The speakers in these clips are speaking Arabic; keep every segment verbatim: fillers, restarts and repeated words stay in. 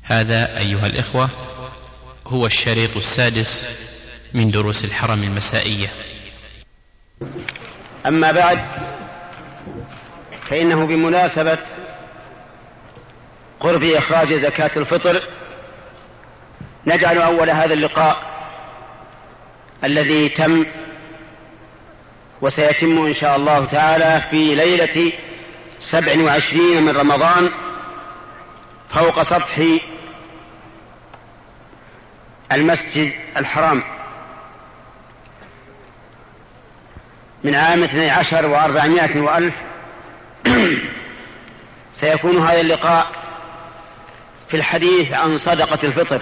هذا أيها الإخوة هو الشريط السادس من دروس الحرم المسائية. أما بعد، فإنه بمناسبة قرب إخراج زكاة الفطر نجعل أول هذا اللقاء الذي تم وسيتم إن شاء الله تعالى في ليلة سبع وعشرين من رمضان فوق سطح المسجد الحرام من عام اثني عشر واربعمائة وألف. سيكون هذا اللقاء في الحديث عن صدقة الفطر.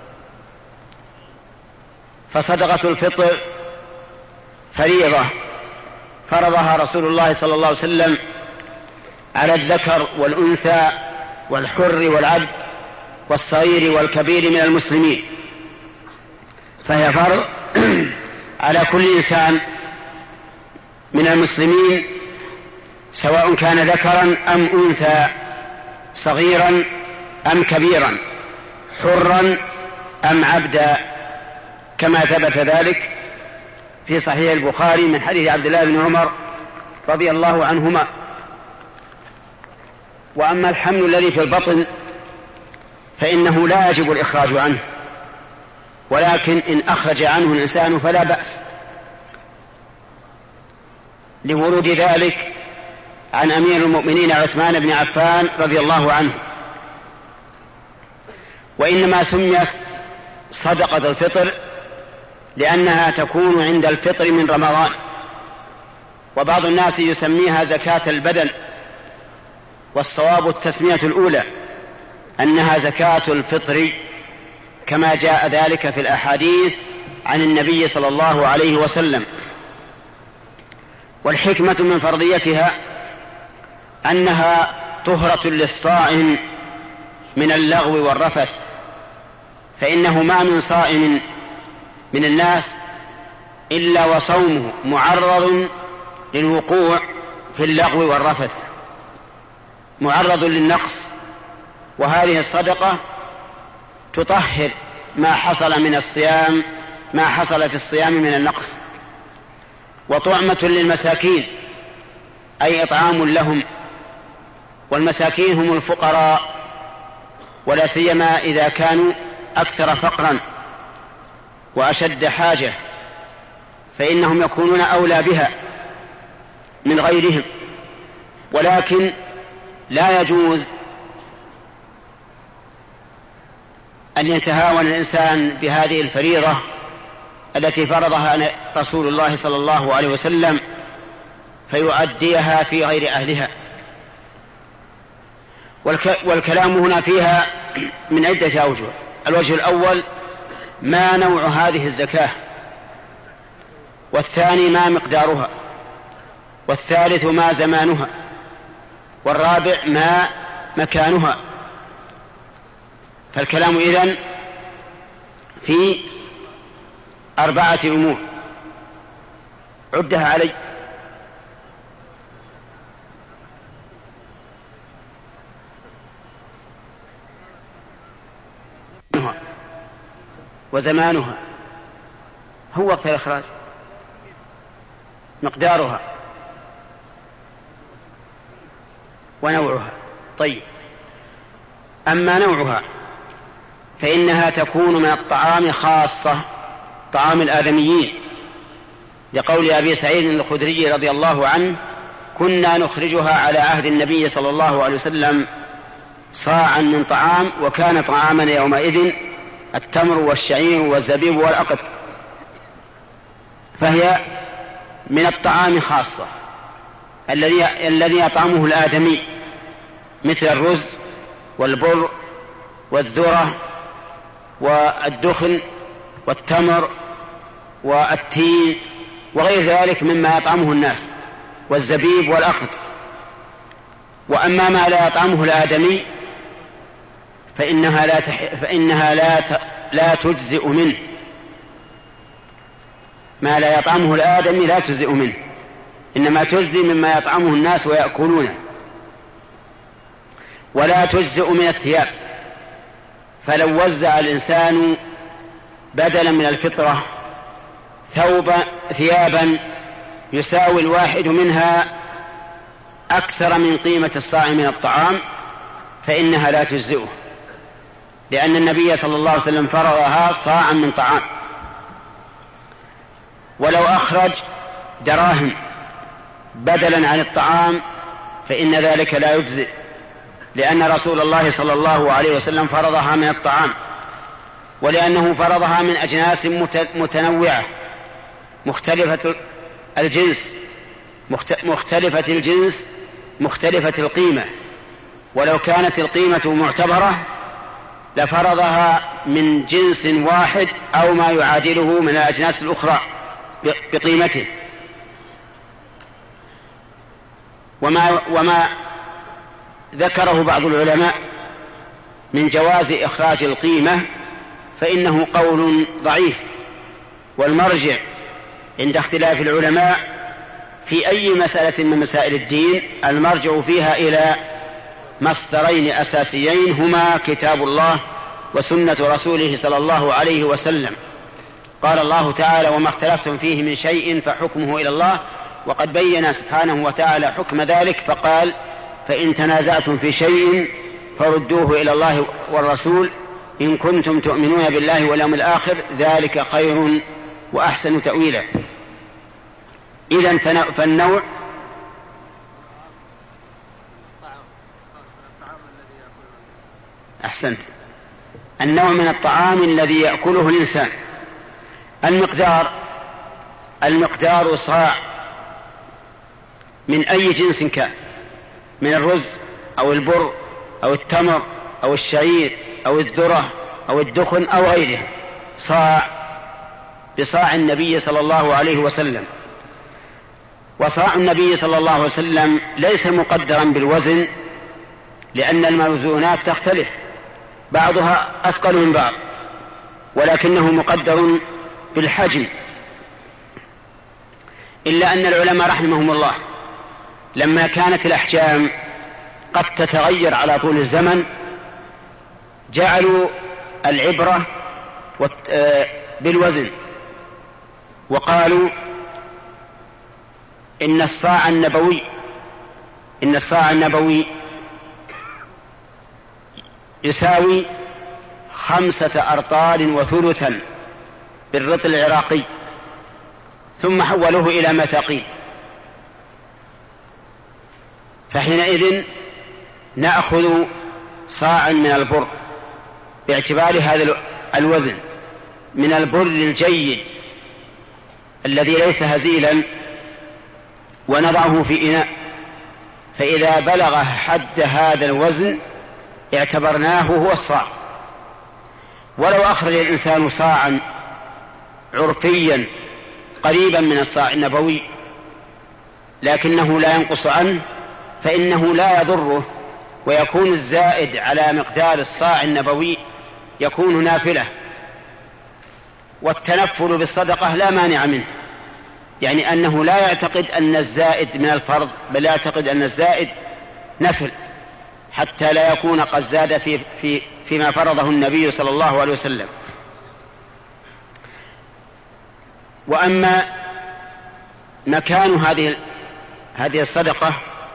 فصدقة الفطر فريضة فرضها رسول الله صلى الله عليه وسلم على الذكر والأنثى والحر والعبد والصغير والكبير من المسلمين، فهي فرض على كل إنسان من المسلمين سواء كان ذكرا أم أنثى، صغيرا أم كبيرا، حرا أم عبدا، كما ثبت ذلك في صحيح البخاري من حديث عبد الله بن عمر رضي الله عنهما. وأما الحمل الذي في البطن فإنه لا يجب الإخراج عنه، ولكن إن أخرج عنه الإنسان فلا بأس، لورود ذلك عن أمير المؤمنين عثمان بن عفان رضي الله عنه. وإنما سميت صدقة الفطر لأنها تكون عند الفطر من رمضان، وبعض الناس يسميها زكاة البدن، والصواب التسمية الأولى أنها زكاة الفطر كما جاء ذلك في الأحاديث عن النبي صلى الله عليه وسلم. والحكمة من فرضيتها أنها طهرة للصائم من اللغو والرفث، فإنه ما من صائم من الناس إلا وصومه معرض للوقوع في اللغو والرفث، معرض للنقص. وهذه الصدقة تطهر ما حصل من الصيام ما حصل في الصيام من النقص. وطعمة للمساكين أي إطعام لهم، والمساكين هم الفقراء، ولا سيما إذا كانوا أكثر فقرا وأشد حاجة فإنهم يكونون أولى بها من غيرهم. ولكن لا يجوز أن يتهاون الإنسان بهذه الفريضة التي فرضها رسول الله صلى الله عليه وسلم فيؤديها في غير أهلها. والكلام هنا فيها من عدة أوجه. الوجه الأول ما نوع هذه الزكاة، والثاني ما مقدارها، والثالث ما زمانها، والرابع ما مكانها. فالكلام إذن في أربعة أمور عدها علي. وزمانها هو وقت الإخراج، مقدارها، ونوعها. طيب، أما نوعها فإنها تكون من الطعام خاصة، طعام الآدميين، لقول أبي سعيد الخدري رضي الله عنه: كنا نخرجها على عهد النبي صلى الله عليه وسلم صاعا من طعام، وكان طعامنا يومئذ التمر والشعير والزبيب والأقط. فهي من الطعام خاصة الذي الذي يطعمه الآدمي، مثل الرز والبر والذرة والدخن والتمر والتين وغير ذلك مما يطعمه الناس، والزبيب والأقط. وأما ما لا يطعمه الآدمي فإنها لا تح... فإنها لا ت... لا تجزئ منه. ما لا يطعمه الآدمي لا تجزئ منه، إنما تجزئ مما يطعمه الناس ويأكلونه. ولا تجزئ من الثياب، فلو وزع الإنسان بدلا من الفطرة ثوب ثيابا يساوي الواحد منها أكثر من قيمة الصاع من الطعام فإنها لا تجزئه، لأن النبي صلى الله عليه وسلم فرضها صاعا من طعام. ولو أخرج دراهم بدلا عن الطعام فإن ذلك لا يجزئ، لأن رسول الله صلى الله عليه وسلم فرضها من الطعام، ولأنه فرضها من أجناس متنوعة مختلفة الجنس مختلفة الجنس مختلفة القيمة، ولو كانت القيمة معتبرة لفرضها من جنس واحد أو ما يعادله من الأجناس الأخرى بقيمته. وما, وما ذكره بعض العلماء من جواز إخراج القيمة فإنه قول ضعيف، والمرجع عند اختلاف العلماء في أي مسألة من مسائل الدين المرجع فيها إلى مصدرين أساسيين هما كتاب الله وسنة رسوله صلى الله عليه وسلم. قال الله تعالى: وما اختلفتم فيه من شيء فحكمه إلى الله، وقد بين سبحانه وتعالى حكم ذلك فقال: فإن تنازعتم في شيء فردوه إلى الله والرسول إن كنتم تؤمنون بالله واليوم الآخر ذلك خير وأحسن تأويلا. إذن فالنوع أحسنت النوع من الطعام الذي يأكله الإنسان. المقدار المقدار صاع من أي جنس كان، من الرز أو البر أو التمر أو الشعير أو الذرة أو الدخن أو غيرها، صاع بصاع النبي صلى الله عليه وسلم. وصاع النبي صلى الله عليه وسلم ليس مقدرا بالوزن، لأن الموزونات تختلف، بعضها أثقل من بعض، ولكنه مقدر بالحجم. إلا أن العلماء رحمهم الله لما كانت الأحجام قد تتغير على طول الزمن جعلوا العبرة بالوزن، وقالوا إن الصاع النبوي إن الصاع النبوي يساوي خمسة أرطال وثلثا بالرطل العراقي، ثم حولوه إلى مثاقيل، فحينئذ نأخذ صاعا من البر باعتبار هذا الوزن من البر الجيد الذي ليس هزيلا، ونضعه في إناء، فإذا بلغ حد هذا الوزن اعتبرناه هو الصاع. ولو أخرج الإنسان صاعا عرفيا قريبا من الصاع النبوي لكنه لا ينقص عنه فإنه لا يضره، ويكون الزائد على مقدار الصاع النبوي يكون نافلة. والتنفل بالصدقة لا مانع منه، يعني أنه لا يعتقد أن الزائد من الفرض، بل يعتقد أن الزائد نفل، حتى لا يكون قد زاد في في فيما فرضه النبي صلى الله عليه وسلم. وأما مكان هذه هذه الصدقة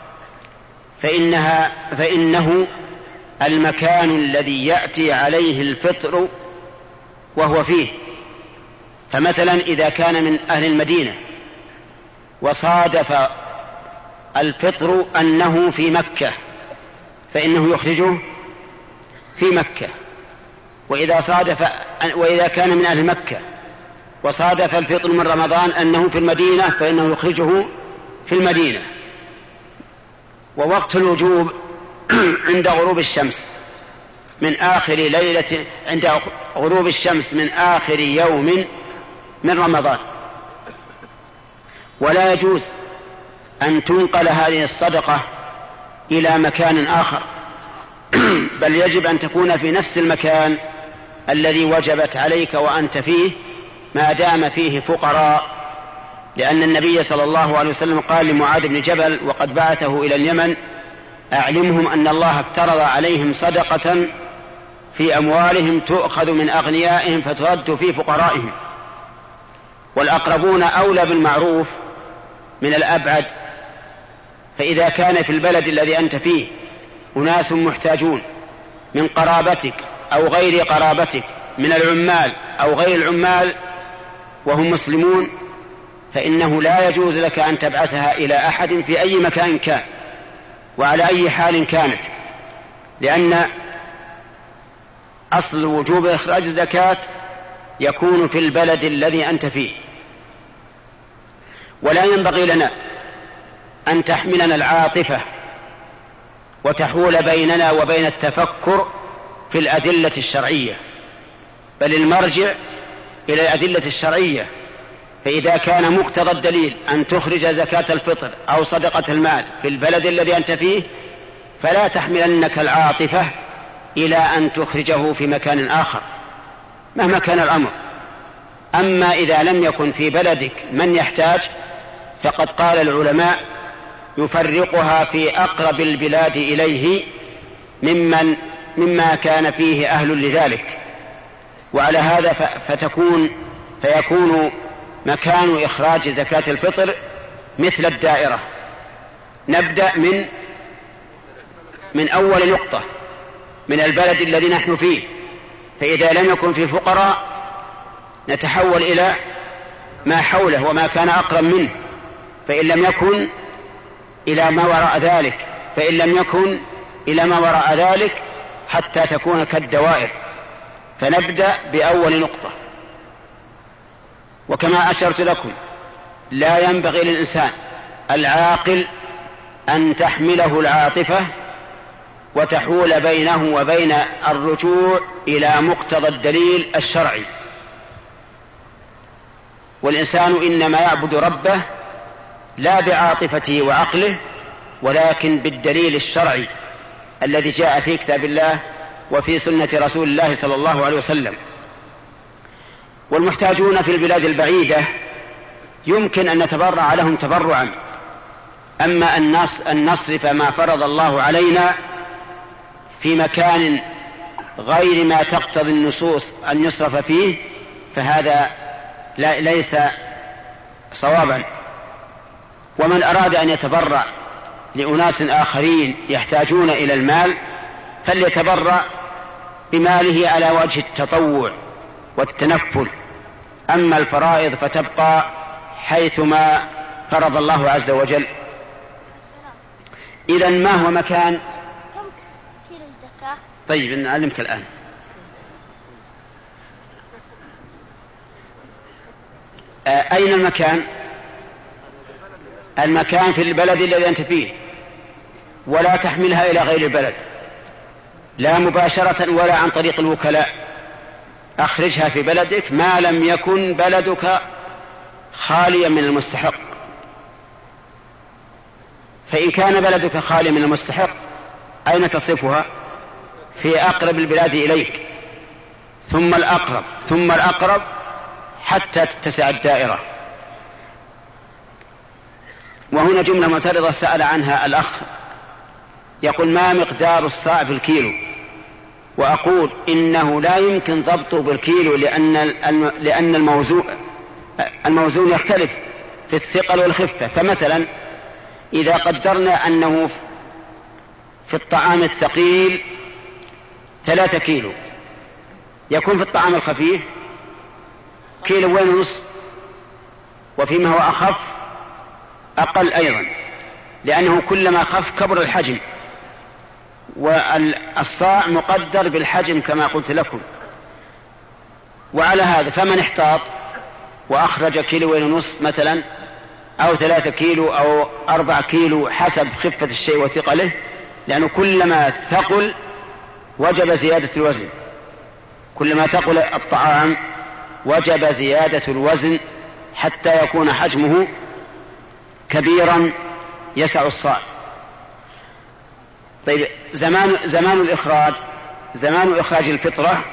فإنها فإنه المكان الذي يأتي عليه الفطر وهو فيه. فمثلا إذا كان من أهل المدينة وصادف الفطر أنه في مكة فإنه يخرجه في مكة، وإذا صادف وإذا كان من أهل مكة وصادف الفطر من رمضان أنه في المدينة فإنه يخرجه في المدينة. ووقت الوجوب عند غروب الشمس من آخر ليلة عند غروب الشمس من آخر يوم من رمضان، ولا يجوز أن تنقل هذه الصدقة إلى مكان آخر، بل يجب أن تكون في نفس المكان الذي وجبت عليك وأنت فيه ما دام فيه فقراء، لأن النبي صلى الله عليه وسلم قال لمعاذ بن جبل وقد بعثه إلى اليمن: أعلمهم أن الله افترض عليهم صدقة في أموالهم تؤخذ من أغنيائهم فترد في فقرائهم، والأقربون أولى بالمعروف من الأبعد. فإذا كان في البلد الذي أنت فيه أناس محتاجون من قرابتك أو غير قرابتك، من العمال أو غير العمال، وهم مسلمون، فإنه لا يجوز لك أن تبعثها إلى أحد في أي مكان كان وعلى أي حال كانت، لأن أصل وجوب إخراج الزكاة يكون في البلد الذي أنت فيه. ولا ينبغي لنا أن تحملنا العاطفة وتحول بيننا وبين التفكر في الأدلة الشرعية، بل المرجع إلى الأدلة الشرعية. فإذا كان مقتضى الدليل أن تخرج زكاة الفطر أو صدقة المال في البلد الذي أنت فيه، فلا تحملنك العاطفة إلى أن تخرجه في مكان آخر مهما كان الأمر. أما إذا لم يكن في بلدك من يحتاج، فقد قال العلماء يفرقها في أقرب البلاد إليه ممن مما كان فيه أهل لذلك. وعلى هذا فتكون فيكون مكان إخراج زكاة الفطر مثل الدائرة. نبدأ من من أول نقطة، من البلد الذي نحن فيه. فإذا لم يكن في فقراء نتحول إلى ما حوله وما كان أقرب منه، فإن لم يكن إلى ما وراء ذلك، فإن لم يكن إلى ما وراء ذلك حتى تكون كالدوائر. فنبدأ بأول نقطة. وكما أشرت لكم لا ينبغي للإنسان العاقل أن تحمله العاطفة وتحول بينه وبين الرجوع إلى مقتضى الدليل الشرعي. والإنسان إنما يعبد ربه لا بعاطفته وعقله، ولكن بالدليل الشرعي الذي جاء في كتاب الله وفي سنة رسول الله صلى الله عليه وسلم. والمحتاجون في البلاد البعيدة يمكن أن نتبرع لهم تبرعا، أما أن نصرف ما فرض الله علينا في مكان غير ما تقتضي النصوص أن يصرف فيه فهذا لا ليس صوابا. ومن أراد أن يتبرع لأناس آخرين يحتاجون إلى المال فليتبرع بماله على وجه التطوع والتنفل، أما الفرائض فتبقى حيثما فرض الله عز وجل. إذن ما هو مكان؟ طيب نعلمك الآن. أين المكان؟ المكان في البلد الذي أنت فيه، ولا تحملها إلى غير البلد، لا مباشرة ولا عن طريق الوكلاء. أخرجها في بلدك ما لم يكن بلدك خاليا من المستحق. فإن كان بلدك خاليا من المستحق أين تصرفها؟ في أقرب البلاد إليك، ثم الأقرب ثم الأقرب حتى تتسع الدائرة. وهنا جملة معترضة سأل عنها الأخ، يقول ما مقدار الصاع في الكيلو؟ وأقول إنه لا يمكن ضبطه بالكيلو، لأن لأن الموزون الموزون يختلف في الثقل والخفة. فمثلا إذا قدرنا أنه في الطعام الثقيل ثلاثة كيلو، يكون في الطعام الخفيف كيلو وين ونصف، وفيما هو أخف أقل أيضا، لأنه كلما خف كبر الحجم، والصاع مقدر بالحجم كما قلت لكم. وعلى هذا فمن احتاط وأخرج كيلو وين ونصف مثلا، أو ثلاثة كيلو أو أربعة كيلو حسب خفة الشيء وثقله، لأنه كلما ثقل وجب زيادة الوزن، كلما ثقل الطعام وجب زيادة الوزن حتى يكون حجمه كبيرا يسع الصاع. طيب زمان زمان الإخراج زمان إخراج الفطرة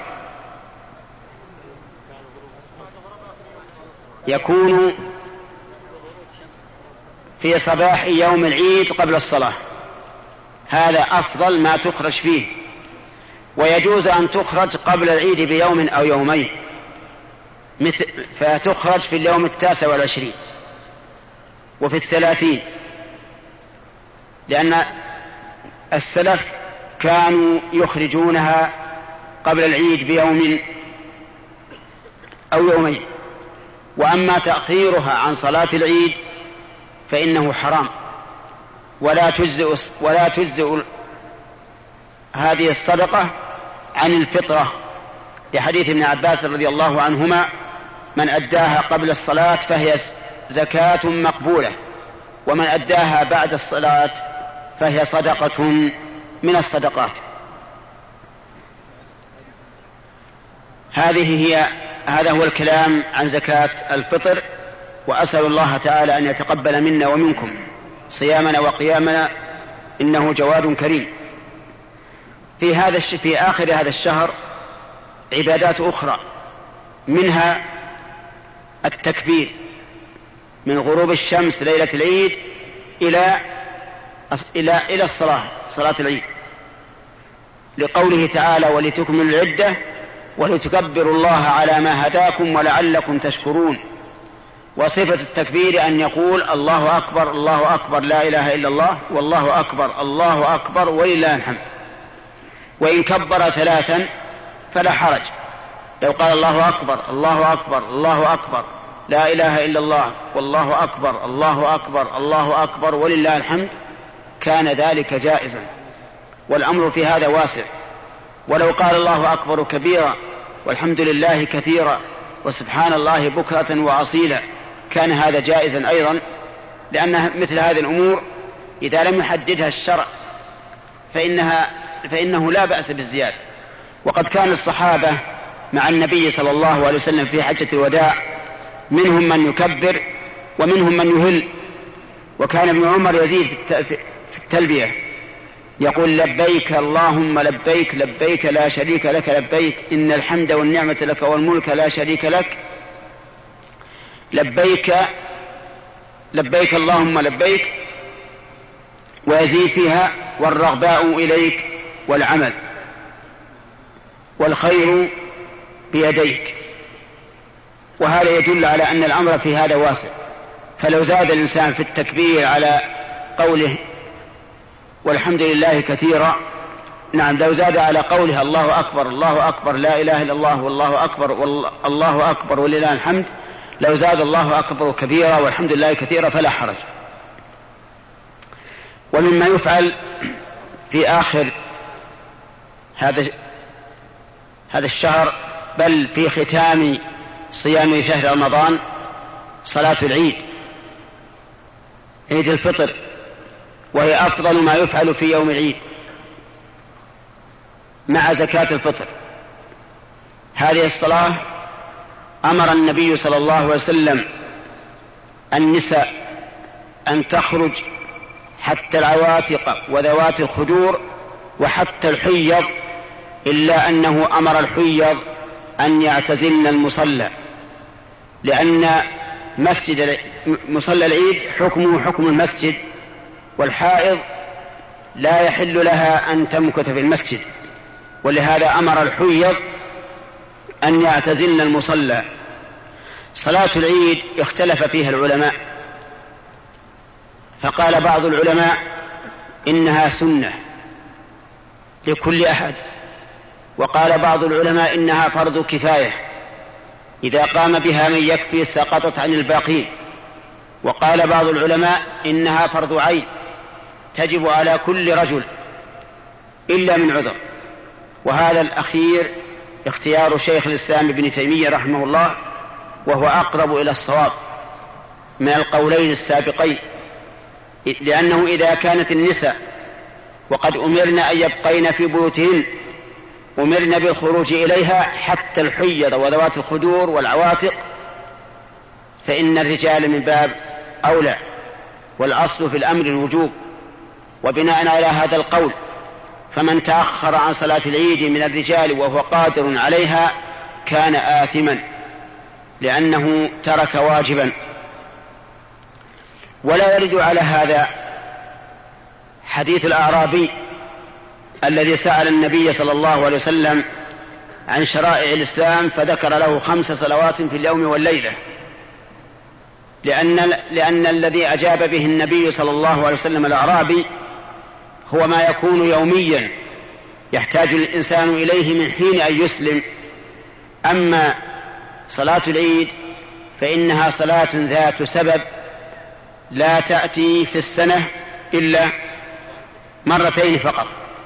يكون في صباح يوم العيد قبل الصلاة، هذا أفضل ما تخرج فيه، ويجوز أن تخرج قبل العيد بيوم أو يومين، مثل فتخرج في اليوم التاسع والعشرين وفي الثلاثين، لأن السلف كانوا يخرجونها قبل العيد بيوم أو يومين. وأما تأخيرها عن صلاة العيد فإنه حرام، ولا تجزئ ولا تجزئ هذه الصدقة عن الفطرة، لحديث ابن عباس رضي الله عنهما: من أداها قبل الصلاة فهي زكاة مقبولة، ومن أداها بعد الصلاة فهي صدقة من الصدقات. هذه هي هذا هو الكلام عن زكاة الفطر، وأسأل الله تعالى أن يتقبل منا ومنكم صيامنا وقيامنا، إنه جواد كريم. في هذا في آخر هذا الشهر عبادات أخرى، منها التكبير من غروب الشمس ليلة العيد إلى إلى إلى الصلاة صلاة العيد، لقوله تعالى: ولتكملوا العدة ولتكبروا الله على ما هداكم ولعلكم تشكرون. وصفة التكبير أن يقول: الله أكبر الله أكبر لا إله إلا الله، والله أكبر الله أكبر ولله الحمد. وإن كبر ثلاثا فلا حرج، لو قال: الله أكبر الله أكبر الله أكبر لا إله إلا الله، والله أكبر الله أكبر الله أكبر ولله الحمد، كان ذلك جائزا، والأمر في هذا واسع. ولو قال: الله أكبر كبيرا والحمد لله كثيرا وسبحان الله بكرة وأصيلا، كان هذا جائزا أيضا، لأن مثل هذه الأمور إذا لم يحددها الشرع فإنها فإنه لا بأس بالزيادة. وقد كان الصحابة مع النبي صلى الله عليه وسلم في حجة الوداع منهم من يكبر ومنهم من يهل، وكان ابن عمر يزيد في التلبية يقول: لبيك اللهم لبيك لبيك لا شريك لك لبيك إن الحمد والنعمة لك والملك لا شريك لك لبيك لبيك اللهم لبيك، ويزيد فيها: والرغباء إليك والعمل والخير بيديك. وهذا يدل على أن الأمر في هذا واسع، فلو زاد الإنسان في التكبير على قوله والحمد لله كثيرا، نعم لو زاد على قوله الله أكبر الله أكبر لا إله إلا الله والله أكبر والله أكبر ولله الحمد، لو زاد الله أكبر كبيرا والحمد لله كثيرا فلا حرج. ومما يفعل في آخر هذا هذا الشهر، بل في ختام صيام شهر رمضان، صلاة العيد، عيد الفطر، وهي أفضل ما يفعل في يوم العيد مع زكاة الفطر. هذه الصلاة أمر النبي صلى الله عليه وسلم النساء أن تخرج حتى العواتق وذوات الخدور وحتى الحيض، إلا أنه أمر الحيض أن يعتزلن المصلى، لأن مسجد مصلى العيد حكمه حكم المسجد، والحائض لا يحل لها أن تمكث في المسجد، ولهذا أمر الحيض أن يعتزلن المصلى. صلاة العيد اختلف فيها العلماء، فقال بعض العلماء إنها سنة لكل أحد، وقال بعض العلماء إنها فرض كفاية، إذا قام بها من يكفي سقطت عن الباقين، وقال بعض العلماء إنها فرض عين تجب على كل رجل إلا من عذر. وهذا الأخير اختيار شيخ الإسلام ابن تيمية رحمه الله، وهو أقرب إلى الصواب من القولين السابقين، لأنه إذا كانت النساء وقد أمرنا أن يبقين في بيوتهن أمرنا بالخروج إليها حتى الحيض وذوات الخدور والعواتق، فإن الرجال من باب أولى، والأصل في الأمر الوجوب. وبناء على هذا القول فمن تأخر عن صلاة العيد من الرجال وهو قادر عليها كان آثما، لأنه ترك واجبا. ولا يرد على هذا حديث الأعرابي الذي سأل النبي صلى الله عليه وسلم عن شرائع الإسلام فذكر له خمس صلوات في اليوم والليلة، لأن, لأن الذي أجاب به النبي صلى الله عليه وسلم الأعرابي هو ما يكون يوميا يحتاج الإنسان إليه من حين أن يسلم. أما صلاة العيد فإنها صلاة ذات سبب لا تأتي في السنة إلا مرتين فقط.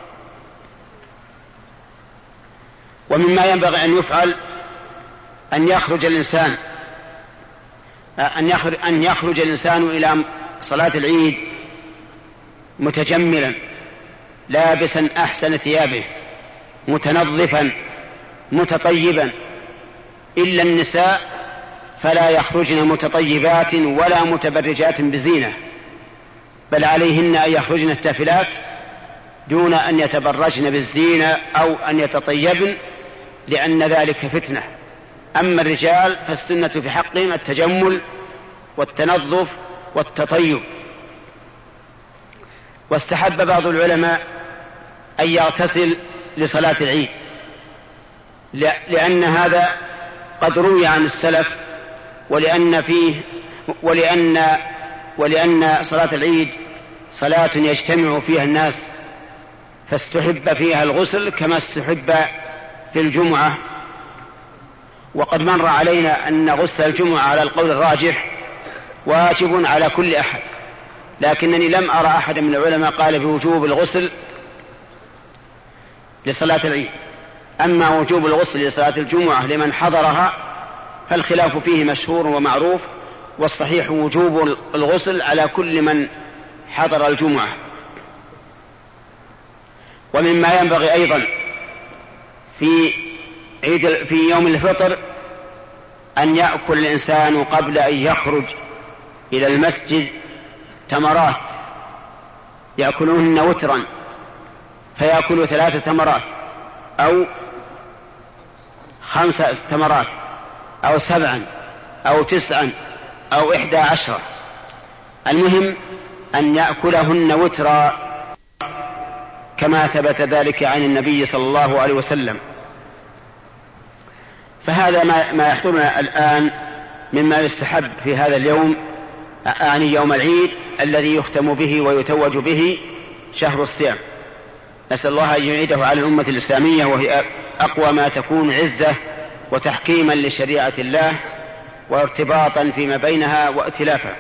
ومما ينبغي أن يفعل أن يخرج الإنسان أن يخرج, أن يخرج الإنسان إلى صلاة العيد متجملا لابسا أحسن ثيابه متنظفا متطيبا، إلا النساء فلا يخرجن متطيبات ولا متبرجات بزينة، بل عليهن أن يخرجن التافلات دون أن يتبرجن بالزينة أو أن يتطيبن، لأن ذلك فتنة. أما الرجال فالسنة في حقهم التجمل والتنظف والتطيب. واستحب بعض العلماء أن يغتسل لصلاة العيد، لأن هذا قد روي عن السلف، ولأن فيه ولأن ولأن صلاة العيد صلاة يجتمع فيها الناس، فاستحب فيها الغسل كما استحب في الجمعة. وقد مر علينا أن غسل الجمعة على القول الراجح واجب على كل أحد، لكنني لم أرى أحد من العلماء قال بوجوب الغسل لصلاة العيد. أما وجوب الغسل لصلاة الجمعة لمن حضرها فالخلاف فيه مشهور ومعروف، والصحيح وجوب الغسل على كل من حضر الجمعة. ومما ينبغي أيضا في عيد في يوم الفطر أن يأكل الإنسان قبل أن يخرج إلى المسجد تمرات يأكلونهن وترا، فيأكل ثلاثة تمرات أو خمس تمرات أو سبعا أو تسعا أو إحدى عشرة، المهم أن يأكلهن وترا كما ثبت ذلك عن النبي صلى الله عليه وسلم. فهذا ما يحضرنا الآن مما يستحب في هذا اليوم، أعني يوم العيد الذي يختم به ويتوج به شهر الصيام. نسأل الله أن يعيده على الأمة الإسلامية وهي أقوى ما تكون عزة وتحكيما لشريعة الله وارتباطا فيما بينها وائتلافا.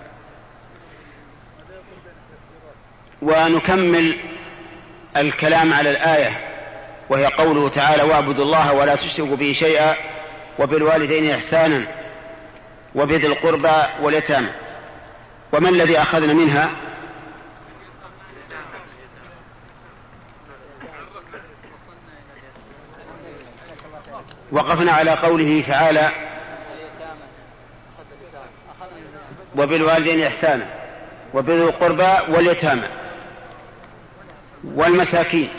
ونكمل الكلام على الآية وهي قوله تعالى: واعبدوا الله ولا تشركوا به شيئا وبالوالدين إحسانا وبذي القربى واليتامى. وما الذي أخذنا منها؟ وقفنا على قوله تعالى: وبالوالدين إحسانا وبذي القربى واليتامى والمساكين.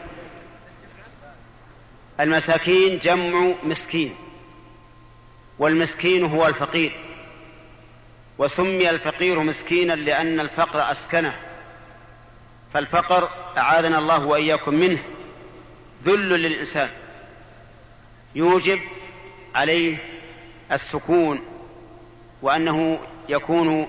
المساكين جمع مسكين، والمسكين هو الفقير، وسمي الفقير مسكينا لأن الفقر أسكنه، فالفقر أعاذنا الله وإياكم منه ذل للإنسان يوجب عليه السكون، وأنه يكون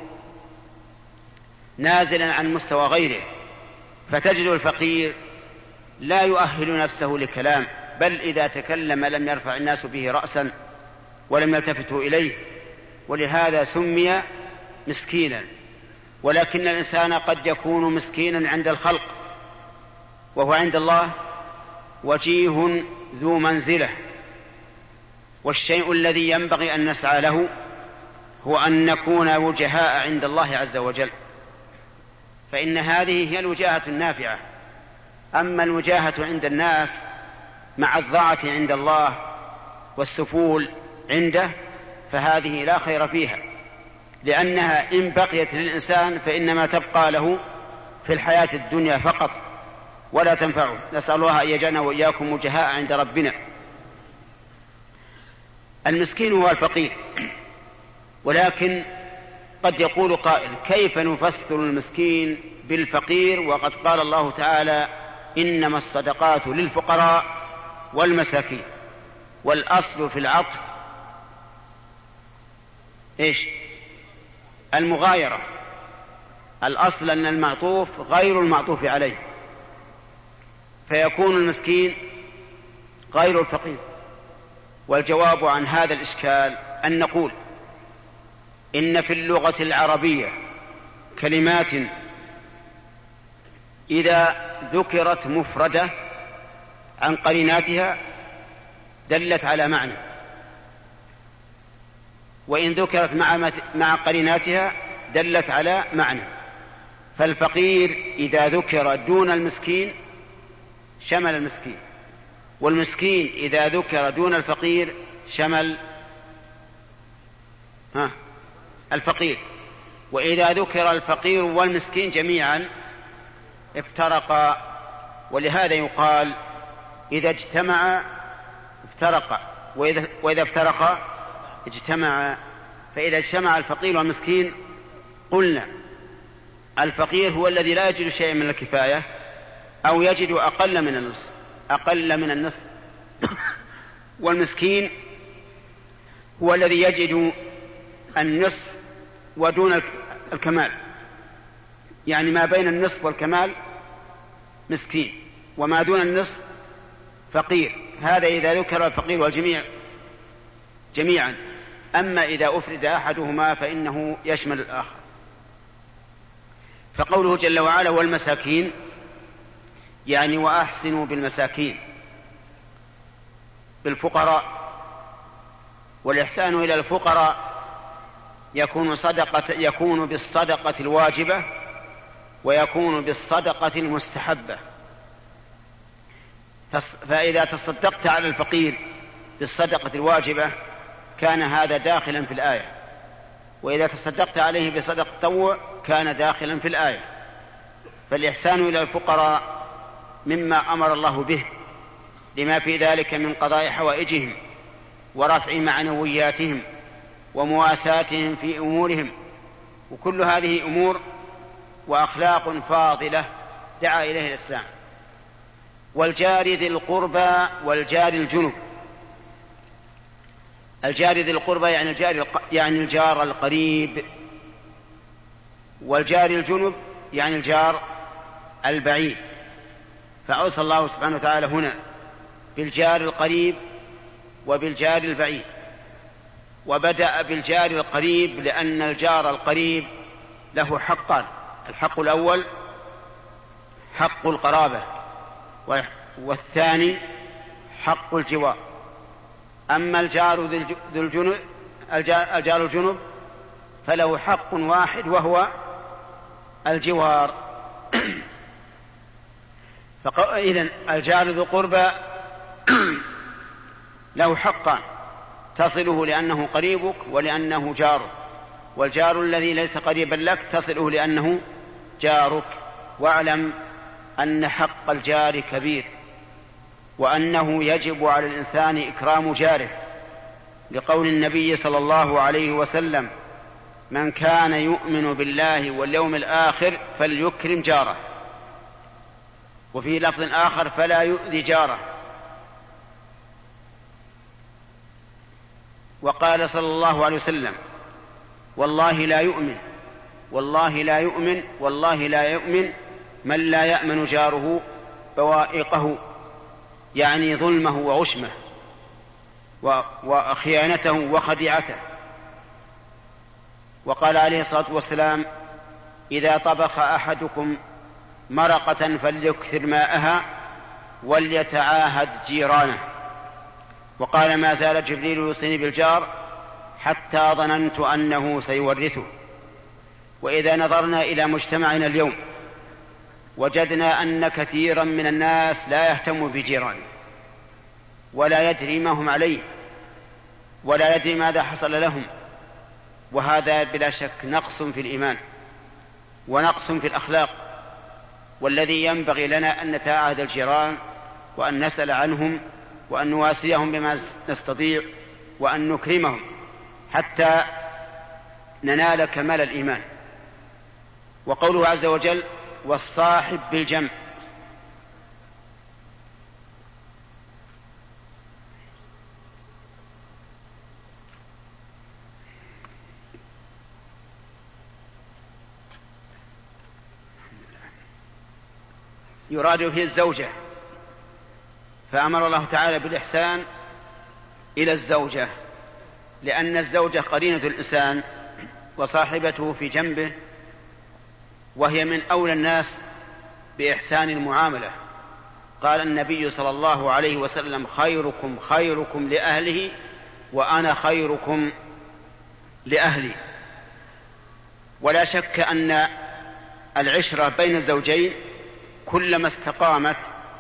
نازلا عن مستوى غيره. فتجد الفقير لا يؤهل نفسه لكلام، بل إذا تكلم لم يرفع الناس به رأسا ولم يلتفتوا إليه، ولهذا سمي مسكينا. ولكن الإنسان قد يكون مسكينا عند الخلق، وهو عند الله وجيه ذو منزلة. والشيء الذي ينبغي أن نسعى له هو أن نكون وجهاء عند الله عز وجل، فإن هذه هي الوجاهة النافعة. أما الوجاهة عند الناس مع الضاعة عند الله والسفول عنده فهذه لا خير فيها، لأنها إن بقيت للإنسان فإنما تبقى له في الحياة الدنيا فقط ولا تنفعه. نسأل الله أن يجعلنا وإياكم وجهاء عند ربنا. المسكين هو الفقير، ولكن قد يقول قائل: كيف نفسر المسكين بالفقير وقد قال الله تعالى: إنما الصدقات للفقراء والمساكين. والأصل في العطف إيش؟ المغايرة. الأصل أن المعطوف غير المعطوف عليه، فيكون المسكين غير الفقير. والجواب عن هذا الإشكال أن نقول إن في اللغة العربية كلمات إذا ذكرت مفردة عن قريناتها دلت على معنى، وإن ذكرت مع, مع قريناتها دلت على معنى. فالفقير إذا ذكر دون المسكين شمل المسكين، والمسكين إذا ذكر دون الفقير شمل ها الفقير. وإذا ذكر الفقير والمسكين جميعا افترقا. ولهذا يقال إذا اجتمع افترقا، وإذا, وإذا افترقا اجتمع. فإذا اجتمع الفقير والمسكين قلنا الفقير هو الذي لا يجد شيئا من الكفاية أو يجد أقل من النصف أقل من النصف والمسكين هو الذي يجد النصف ودون الكمال، يعني ما بين النصف والكمال مسكين، وما دون النصف فقير. هذا إذا ذكر الفقير والجميع جميعا. أما إذا أفرد أحدهما فإنه يشمل الآخر. فقوله جل وعلا والمساكين يعني وأحسنوا بالمساكين بالفقراء. والإحسان إلى الفقراء يكون صدقة يكون بالصدقة الواجبة ويكون بالصدقة المستحبة. فإذا تصدقت على الفقير بالصدقة الواجبة كان هذا داخلا في الآية، وإذا تصدقت عليه بصدقة التطوع كان داخلا في الآية. فالإحسان إلى الفقراء مما أمر الله به لما في ذلك من قضاء حوائجهم ورفع معنوياتهم ومواساتهم في أمورهم، وكل هذه أمور وأخلاق فاضلة دعا إليه الإسلام. والجار ذي القربى والجار الجنب. الجار ذي القربى يعني الجار, يعني الجار القريب، والجار الجنب يعني الجار البعيد. فأوصى الله سبحانه وتعالى هنا بالجار القريب وبالجار البعيد، وبدأ بالجار القريب لأن الجار القريب له حقان. الحق الأول حق القرابة، والثاني حق الجوار. أما الجار ذو الجنب الجار الجنب فله حق واحد وهو الجوار. فإذن الجار ذو قربى له حقا تصله لأنه قريبك ولأنه جارك، والجار الذي ليس قريبا لك تصله لأنه جارك. واعلم أن حق الجار كبير، وأنه يجب على الإنسان إكرام جاره، لقول النبي صلى الله عليه وسلم من كان يؤمن بالله واليوم الآخر فليكرم جاره، وفي لفظ آخر فلا يؤذي جاره. وقال صلى الله عليه وسلم والله لا يؤمن والله لا يؤمن والله لا يؤمن من لا يأمن جاره بوائقه، يعني ظلمه وغشمه وخيانته وخديعته. وقال عليه الصلاة والسلام إذا طبخ أحدكم مرقة فليكثر ماءها وليتعاهد جيرانه. وقال ما زال جبريل يوصيني بالجار حتى ظننت أنه سيورثه. وإذا نظرنا إلى مجتمعنا اليوم وجدنا أن كثيرا من الناس لا يهتم بجيرانه ولا يدري ما هم عليه ولا يدري ماذا حصل لهم، وهذا بلا شك نقص في الإيمان ونقص في الأخلاق. والذي ينبغي لنا أن نتعاهد الجيران وأن نسأل عنهم وأن نواسيهم بما نستطيع وأن نكرمهم حتى ننال كمال الإيمان. وقوله عز وجل والصاحب بالجنب يراد به الزوجة، فأمر الله تعالى بالإحسان إلى الزوجة، لأن الزوجة قرينة الإنسان وصاحبته في جنبه، وهي من أولى الناس بإحسان المعاملة. قال النبي صلى الله عليه وسلم: خيركم خيركم لأهله وأنا خيركم لأهلي. ولا شك أن العشرة بين الزوجين كلما استقامت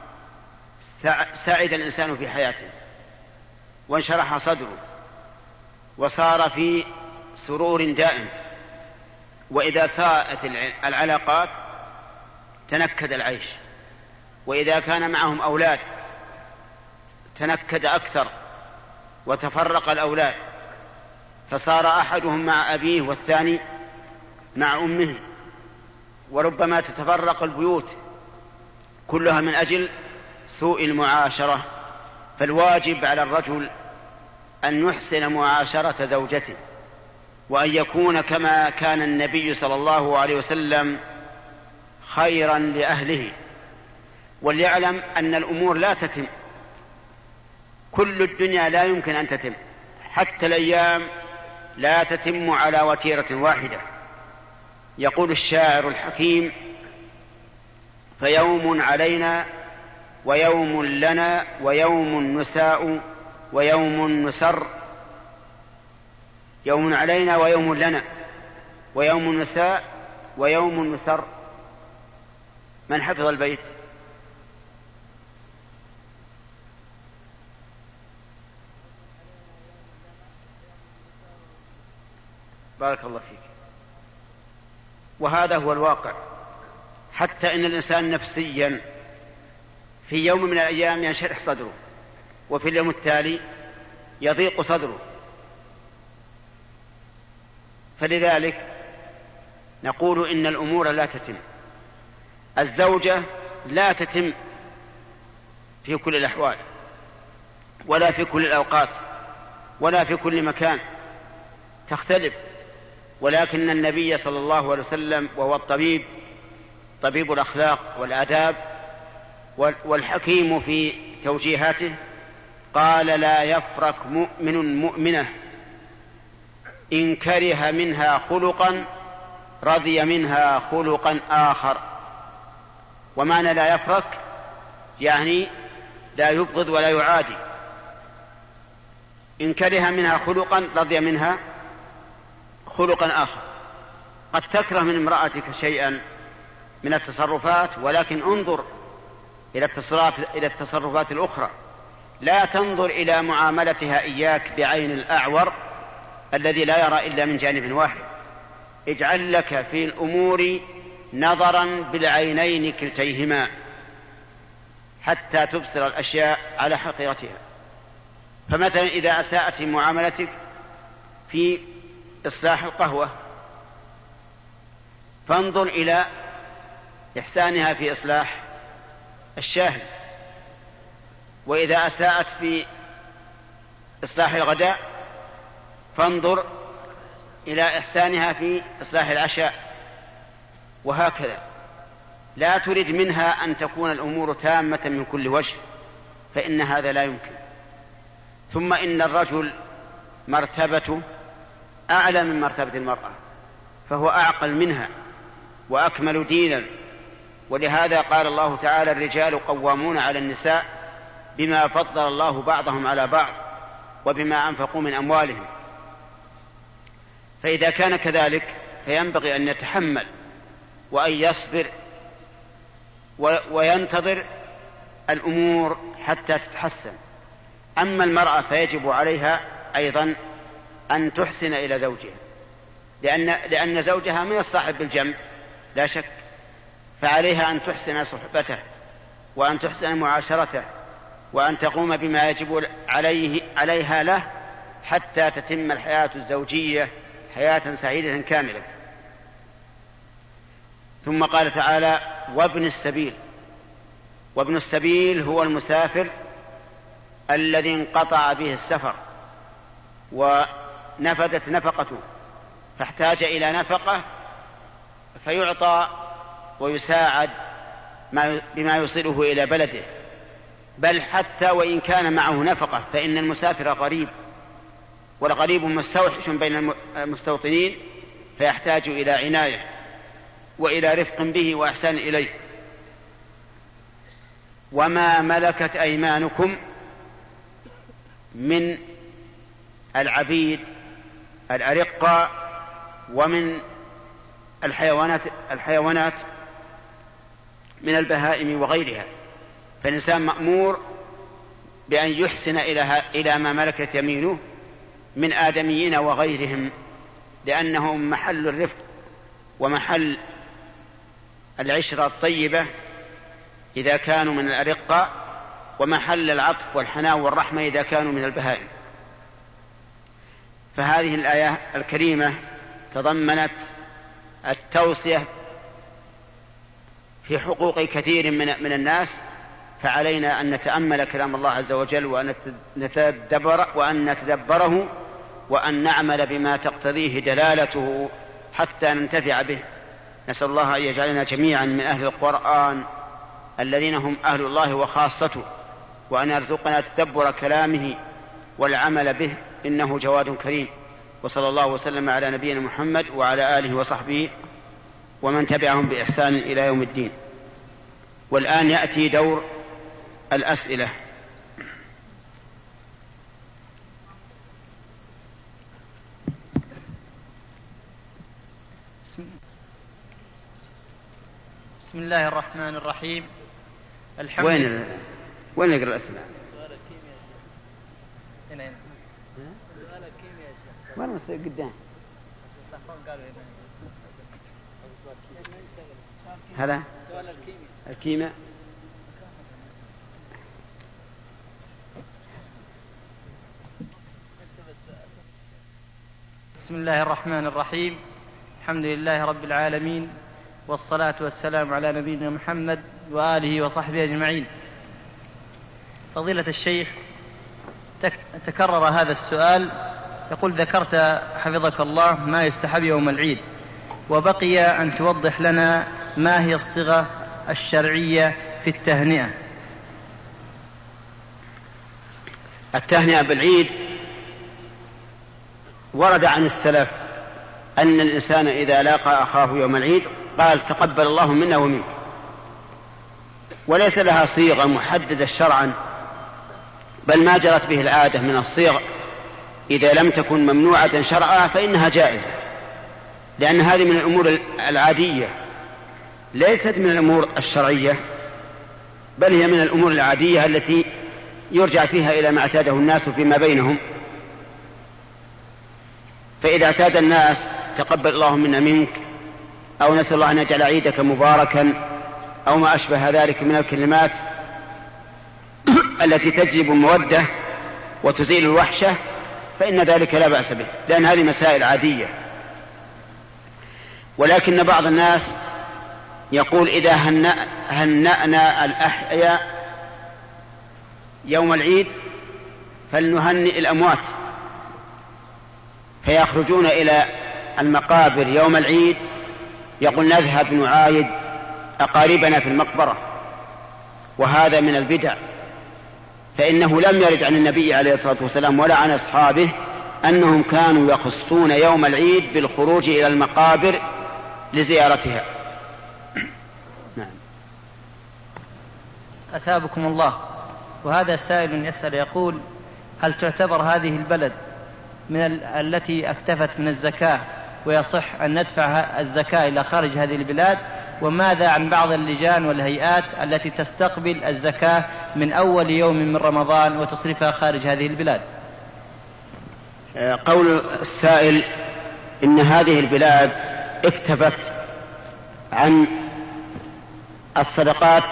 سعد الإنسان في حياته وانشرح صدره وصار في سرور دائم. وإذا ساءت العلاقات تنكد العيش، وإذا كان معهم أولاد تنكد أكثر وتفرق الأولاد، فصار أحدهم مع أبيه والثاني مع أمه، وربما تتفرق البيوت كلها من أجل سوء المعاشرة. فالواجب على الرجل أن يحسن معاشرة زوجته، وأن يكون كما كان النبي صلى الله عليه وسلم خيرا لأهله. وليعلم أن الأمور لا تتم، كل الدنيا لا يمكن أن تتم، حتى الأيام لا تتم على وتيرة واحدة. يقول الشاعر الحكيم: فيوم علينا ويوم لنا ويوم نساء ويوم نسر. يوم علينا ويوم لنا ويوم نساء ويوم نسر. من حفظ البيت؟ بارك الله فيك. وهذا هو الواقع، حتى إن الإنسان نفسيا في يوم من الأيام ينشرح صدره، وفي اليوم التالي يضيق صدره. فلذلك نقول إن الأمور لا تتم. الزوجة لا تتم في كل الأحوال، ولا في كل الأوقات، ولا في كل مكان، تختلف. ولكن النبي صلى الله عليه وسلم، وهو الطبيب طبيب الأخلاق والآداب والحكيم في توجيهاته، قال: لا يفرق مؤمن مؤمنة إن كره منها خلقا رضي منها خلقا آخر. ومعنى لا يفرق يعني لا يبغض ولا يعادي. إن كره منها خلقا رضي منها خلقا آخر. قد تكره من امرأتك شيئا من التصرفات، ولكن انظر إلى التصرفات الأخرى، لا تنظر إلى معاملتها إياك بعين الأعور الذي لا يرى إلا من جانب واحد. اجعل لك في الأمور نظرا بالعينين كلتيهما حتى تبصر الأشياء على حقيقتها. فمثلا إذا أساءت معاملتك في إصلاح القهوة، فانظر إلى إحسانها في إصلاح الشاهي. وإذا أساءت في إصلاح الغداء، فانظر إلى إحسانها في إصلاح العشاء، وهكذا. لا ترد منها أن تكون الأمور تامة من كل وجه، فإن هذا لا يمكن. ثم إن الرجل مرتبته أعلى من مرتبة المرأة، فهو أعقل منها وأكمل دينا. ولهذا قال الله تعالى: الرجال قوامون على النساء بما فضل الله بعضهم على بعض وبما أنفقوا من أموالهم. فإذا كان كذلك فينبغي أن يتحمل وأن يصبر وينتظر الأمور حتى تتحسن. أما المرأة فيجب عليها أيضا أن تحسن إلى زوجها، لأن, لأن زوجها من الصاحب بالجنب لا شك، فعليها أن تحسن صحبته وأن تحسن معاشرته وأن تقوم بما يجب عليه عليها له حتى تتم الحياة الزوجية حياة سعيدة كاملة. ثم قال تعالى: وابن السبيل. وابن السبيل هو المسافر الذي انقطع به السفر ونفدت نفقته فاحتاج إلى نفقة، فيعطى ويساعد بما يوصله إلى بلده، بل حتى وإن كان معه نفقة، فإن المسافر غريب، والغريب مستوحش بين المستوطنين، فيحتاج إلى عناية وإلى رفق به وإحسان إليه. وما ملكت أيمانكم من العبيد الأرقة ومن الحيوانات الحيوانات من البهائم وغيرها، فالإنسان مأمور بأن يحسن إلى ما ملكت يمينه من آدميين وغيرهم، لأنهم محل الرفق ومحل العشرة الطيبة إذا كانوا من الأرقة، ومحل العطف والحنان والرحمة إذا كانوا من البهائم. فهذه الآية الكريمة تضمنت التوصية في حقوق كثير من, من الناس، فعلينا أن نتأمل كلام الله عز وجل وأن نتدبر وأن نتدبره وأن نعمل بما تقتضيه دلالته حتى ننتفع به. نسأل الله أن يجعلنا جميعا من أهل القرآن الذين هم أهل الله وخاصته، وأن يرزقنا تدبر كلامه والعمل به، إنه جواد كريم. وصلى الله وسلم على نبينا محمد وعلى آله وصحبه ومن تبعهم بإحسان إلى يوم الدين. والآن يأتي دور الأسئلة. بسم الله الرحمن الرحيم. الحمد وين ال... وين نقرأ الأسئلة؟ هنا هنا. وين مصير قدام؟ هذا الكيمياء. بسم الله الرحمن الرحيم. الحمد لله رب العالمين، والصلاة والسلام على نبينا محمد وآله وصحبه أجمعين. فضيلة الشيخ، تكرر هذا السؤال، يقول: ذكرت حفظك الله ما يستحب يوم العيد، وبقي أن توضح لنا ما هي الصيغة الشرعية في التهنئة. التهنئة بالعيد ورد عن السلف أن الإنسان إذا لاقى أخاه يوم العيد قال: تقبل الله منا ومنك، وليس لها صيغة محددة شرعا، بل ما جرت به العادة من الصيغ إذا لم تكن ممنوعة شرعا فإنها جائزة، لأن هذه من الأمور العادية ليست من الأمور الشرعية، بل هي من الأمور العادية التي يرجع فيها إلى ما اعتاده الناس فيما بينهم. فإذا اعتاد الناس تقبل الله منا منك، أو نسأل الله أن يجعل عيدك مباركا، أو ما أشبه ذلك من الكلمات التي تجلب المودة وتزيل الوحشة، فإن ذلك لا بأس به، لأن هذه مسائل عادية. ولكن بعض الناس يقول: إذا هنأنا الأحياء يوم العيد فلنهنئ الأموات، فيخرجون إلى المقابر يوم العيد، يقول: نذهب نعايد أقاربنا في المقبرة، وهذا من البدع، فإنه لم يرد عن النبي عليه الصلاة والسلام ولا عن أصحابه أنهم كانوا يخصون يوم العيد بالخروج إلى المقابر لزيارتها. نعم. أثابكم الله. وهذا سائل يسأل يقول: هل تعتبر هذه البلد من ال- التي اكتفت من الزكاة ويصح أن ندفع الزكاة إلى خارج هذه البلاد؟ وماذا عن بعض اللجان والهيئات التي تستقبل الزكاة من أول يوم من رمضان وتصرفها خارج هذه البلاد؟ قول السائل إن هذه البلاد اكتفت عن الصدقات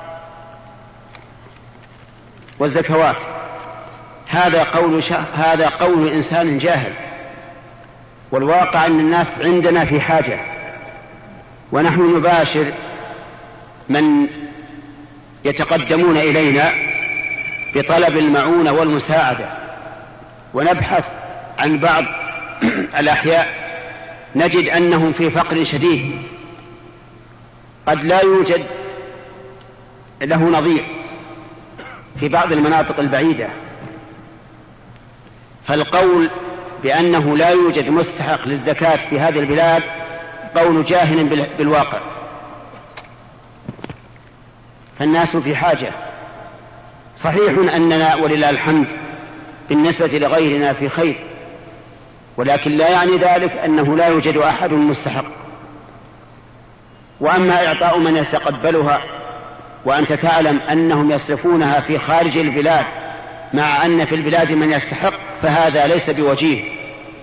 والزكوات، هذا قول هذا قول إنسان جاهل، والواقع أن الناس عندنا في حاجة، ونحن نباشر من يتقدمون إلينا بطلب المعونة والمساعدة، ونبحث عن بعض الأحياء نجد أنهم في فقر شديد، قد لا يوجد له نظير في بعض المناطق البعيدة. فالقول بأنه لا يوجد مستحق للزكاة في هذه البلاد قول جاهل بالواقع، فالناس في حاجة. صحيح أننا ولله الحمد بالنسبة لغيرنا في خير، ولكن لا يعني ذلك أنه لا يوجد أحد مستحق. وأما إعطاء من يتقبلها وأنت تعلم أنهم يصرفونها في خارج البلاد مع أن في البلاد من يستحق، فهذا ليس بوجيه،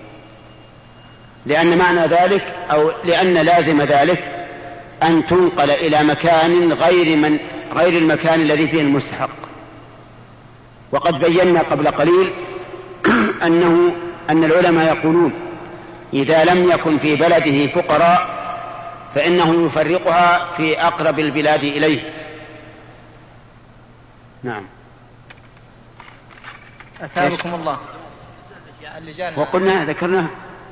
لأن معنى ذلك أو لأن لازم ذلك أن تنقل إلى مكان غير, من غير المكان الذي فيه المستحق. وقد بينا قبل قليل أنه أن العلماء يقولون إذا لم يكن في بلده فقراء فإنه يفرقها في أقرب البلاد إليه. نعم. أثابكم الله. وقلنا ذكرنا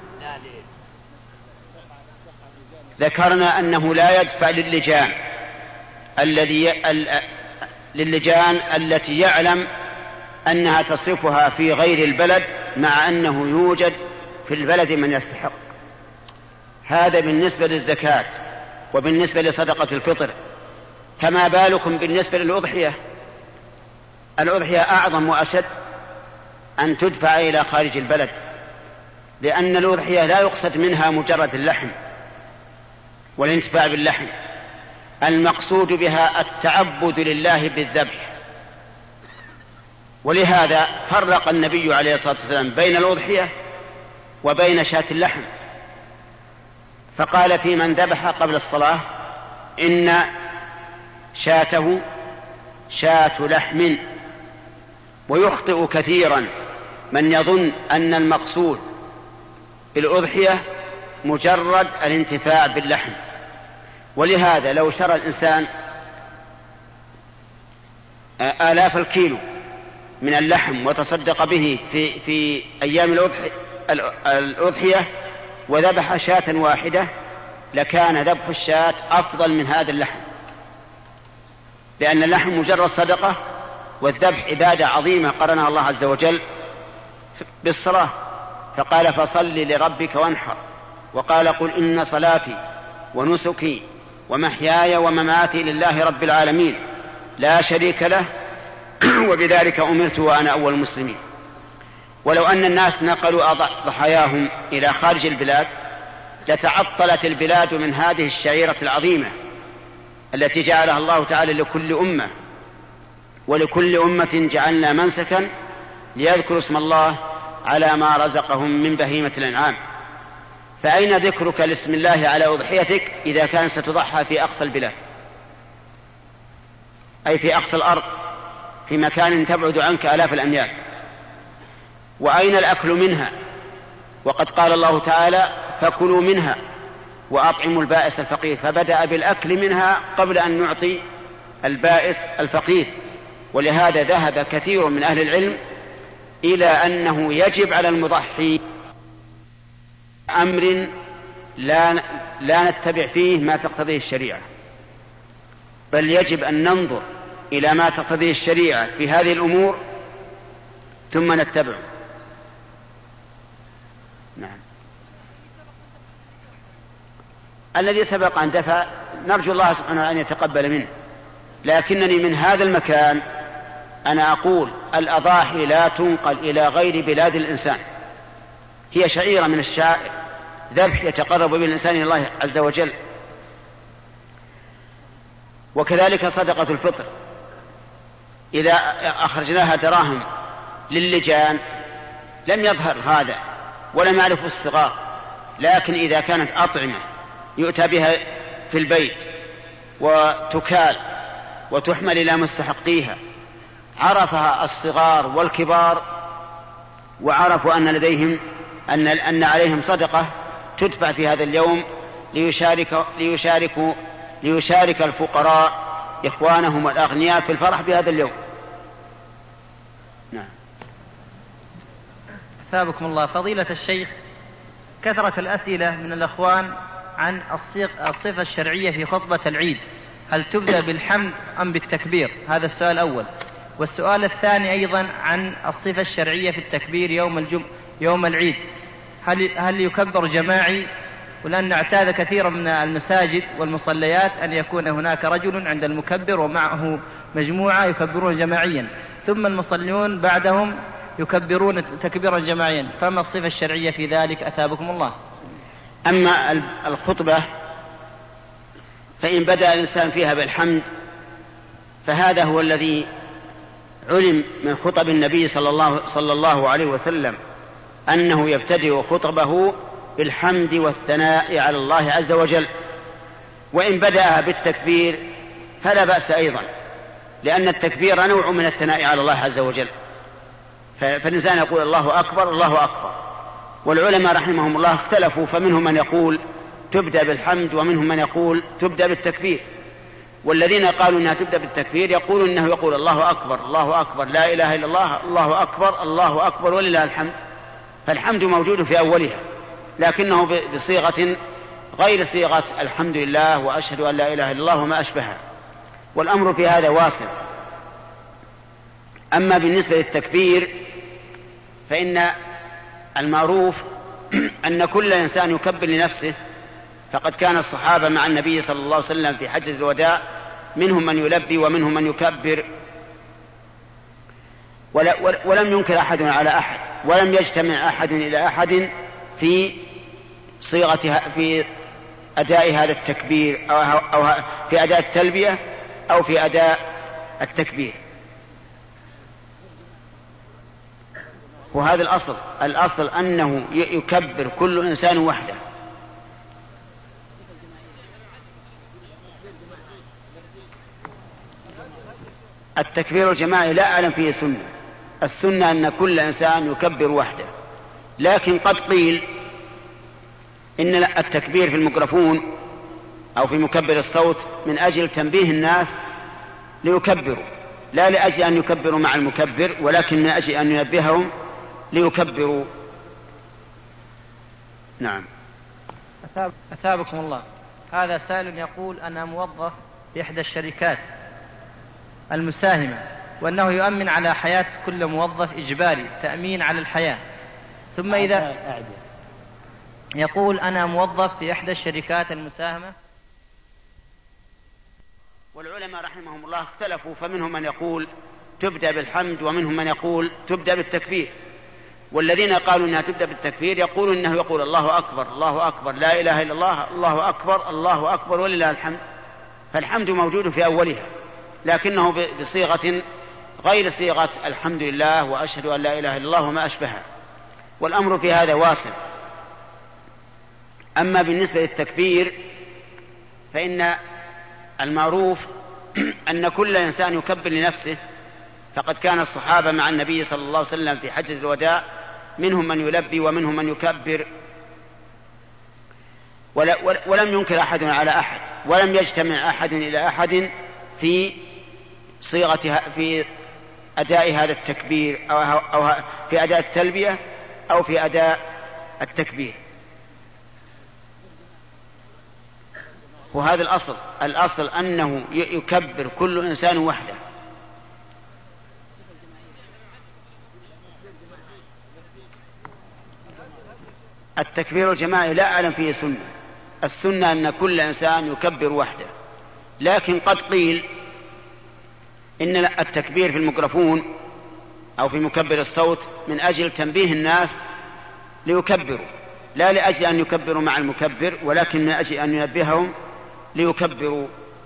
ذكرنا أنه لا يدفع للجان الذي للجان التي يعلم أنها تصرفها في غير البلد مع أنه يوجد في البلد من يستحق. هذا بالنسبة للزكاة وبالنسبة لصدقة الفطر. فما بالكم بالنسبة للأضحية؟ الأضحية أعظم وأشد أن تدفع إلى خارج البلد، لأن الأضحية لا يقصد منها مجرد اللحم والانتفاع باللحم، المقصود بها التعبد لله بالذبح. ولهذا فرق النبي عليه الصلاة والسلام بين الأضحية وبين شاة اللحم، فقال في من ذبح قبل الصلاة إن شاته شاة لحم. ويخطئ كثيرا من يظن أن المقصود بالأضحية مجرد الانتفاع باللحم. ولهذا لو شرى الإنسان آلاف الكيلو من اللحم وتصدق به في, في أيام الأضحية وذبح شاة واحدة لكان ذبح الشاة أفضل من هذا اللحم، لأن اللحم مجرد صدقة، والذبح عبادة عظيمة قرنها الله عز وجل بالصلاة، فقال فصل لربك وانحر، وقال قل إن صلاتي ونسكي ومحياي ومماتي لله رب العالمين لا شريك له وبذلك أمرت وأنا أول المسلمين. ولو أن الناس نقلوا ضحاياهم إلى خارج البلاد لتعطلت البلاد من هذه الشعيرة العظيمة التي جعلها الله تعالى لكل أمة، ولكل أمة جعلنا منسكا ليذكروا اسم الله على ما رزقهم من بهيمة الأنعام. فأين ذكرك لاسم الله على أضحيتك إذا كان ستضحى في أقصى البلاد، أي في أقصى الأرض في مكان تبعد عنك آلاف الأميال؟ وأين الأكل منها؟ وقد قال الله تعالى فكلوا منها وأطعموا البائس الفقير، فبدأ بالأكل منها قبل أن نعطي البائس الفقير. ولهذا ذهب كثير من أهل العلم إلى أنه يجب على المضحي أمر لا, لا نتبع فيه ما تقتضيه الشريعة، بل يجب أن ننظر إلى ما تقتضيه الشريعة في هذه الأمور ثم نتبعه. نعم. الذي سبق أن دفع نرجو الله سبحانه أن يتقبل منه، لكنني من هذا المكان أنا أقول الأضاحي لا تنقل إلى غير بلاد الإنسان، هي شعيرة من الشعائر، ذبح يتقرب به الإنسان إلى الله عز وجل. وكذلك صدقة الفطر إذا أخرجناها دراهم للجان لم يظهر هذا ولم يعرف الصغار، لكن إذا كانت أطعمة يؤتى بها في البيت وتكال وتحمل إلى مستحقيها عرفها الصغار والكبار وعرفوا أن لديهم أن, أن عليهم صدقة تدفع في هذا اليوم ليشارك, ليشارك, ليشارك الفقراء إخوانهم الأغنياء في الفرح بهذا اليوم. نعم. أثابكم الله. فضيلة الشيخ، كثرة الأسئلة من الأخوان عن الصفة الشرعية في خطبة العيد، هل تبدأ بالحمد أم بالتكبير؟ هذا السؤال الأول. والسؤال الثاني أيضا عن الصفة الشرعية في التكبير يوم الجم... يوم العيد، هل هل يكبر جماعي؟ ولأن اعتاد كثيرا من المساجد والمصليات أن يكون هناك رجل عند المكبر ومعه مجموعة يكبرون جماعيا، ثم المصلون بعدهم يكبرون تكبيرا جماعيا، فما الصفة الشرعية في ذلك أثابكم الله؟ أما الخطبة فإن بدأ الإنسان فيها بالحمد فهذا هو الذي علم من خطب النبي صلى الله, صلى الله عليه وسلم أنه يبتدئ خطبه بالحمد والثناء على الله عز وجل. وإن بدأها بالتكبير فلا بأس أيضا، لأن التكبير نوع من الثناء على الله عز وجل، فالإنسان يقول الله أكبر الله أكبر. والعلماء رحمهم الله اختلفوا، فمنهم من يقول تبدأ بالحمد ومنهم من يقول تبدأ بالتكبير. والذين قالوا أنها تبدأ بالتكبير يقولون أنه يقول الله أكبر الله أكبر لا إله إلا الله الله أكبر الله أكبر ولله الحمد، فالحمد موجود في أولها لكنه بصيغة غير صيغة الحمد لله وأشهد أن لا إله إلا الله وما أشبهها، والأمر في هذا واسع. أما بالنسبة للتكبير فإن المعروف أن كل إنسان يكبر لنفسه، فقد كان الصحابة مع النبي صلى الله عليه وسلم في حجة الوداع منهم من يلبي ومنهم من يكبر، ولم ينكر أحد على أحد، ولم يجتمع أحد إلى أحد في صيغة في أداء هذا التكبير أو في أداء التلبية أو في أداء التكبير. وهذا الأصل الأصل أنه يكبر كل إنسان وحده. التكبير الجماعي لا أعلم فيه سنة، السنة أن كل إنسان يكبر وحده، لكن قد قيل إن التكبير في الميكروفون أو في مكبر الصوت من أجل تنبيه الناس ليكبروا، لا لأجل أن يكبروا مع المكبر، ولكن من أجل أن ينبههم ليكبروا. نعم. أثابكم الله. هذا سائل يقول أنا موظف في إحدى الشركات المساهمة، وأنه يؤمن على حياة كل موظف إجباري، تأمين على الحياة. ثم إذا يقول أنا موظف في إحدى الشركات المساهمة. والعلماء رحمهم الله اختلفوا، فمنهم من يقول تبدأ بالحمد ومنهم من يقول تبدأ بالتكبير. والذين قالوا أنها تبدأ بالتكبير يقولون أنه يقول الله أكبر الله أكبر لا إله إلا الله الله أكبر الله أكبر ولله الحمد، فالحمد موجود في أولها لكنه بصيغة غير صيغة الحمد لله وأشهد أن لا إله إلا الله وما أشبهها، والأمر في هذا واسع. أما بالنسبة للتكبير فإن المعروف أن كل إنسان يكبر لنفسه، فقد كان الصحابة مع النبي صلى الله عليه وسلم في حجة الوداع منهم من يلبي ومنهم من يكبر، ولم ينكر أحد على أحد، ولم يجتمع أحد إلى أحد في صيغة في أداء هذا التكبير أو في أداء التلبية أو في أداء التكبير. وهذا الأصل الأصل أنه يكبر كل إنسان وحده. التكبير الجماعي لا أعلم فيه سنة، السنة أن كل إنسان يكبر وحده، لكن قد قيل إن التكبير في الميكروفون أو في مكبر الصوت من أجل تنبيه الناس ليكبروا، لا لأجل أن يكبروا مع المكبر، ولكن من أجل أن ينبههم ليكبروا.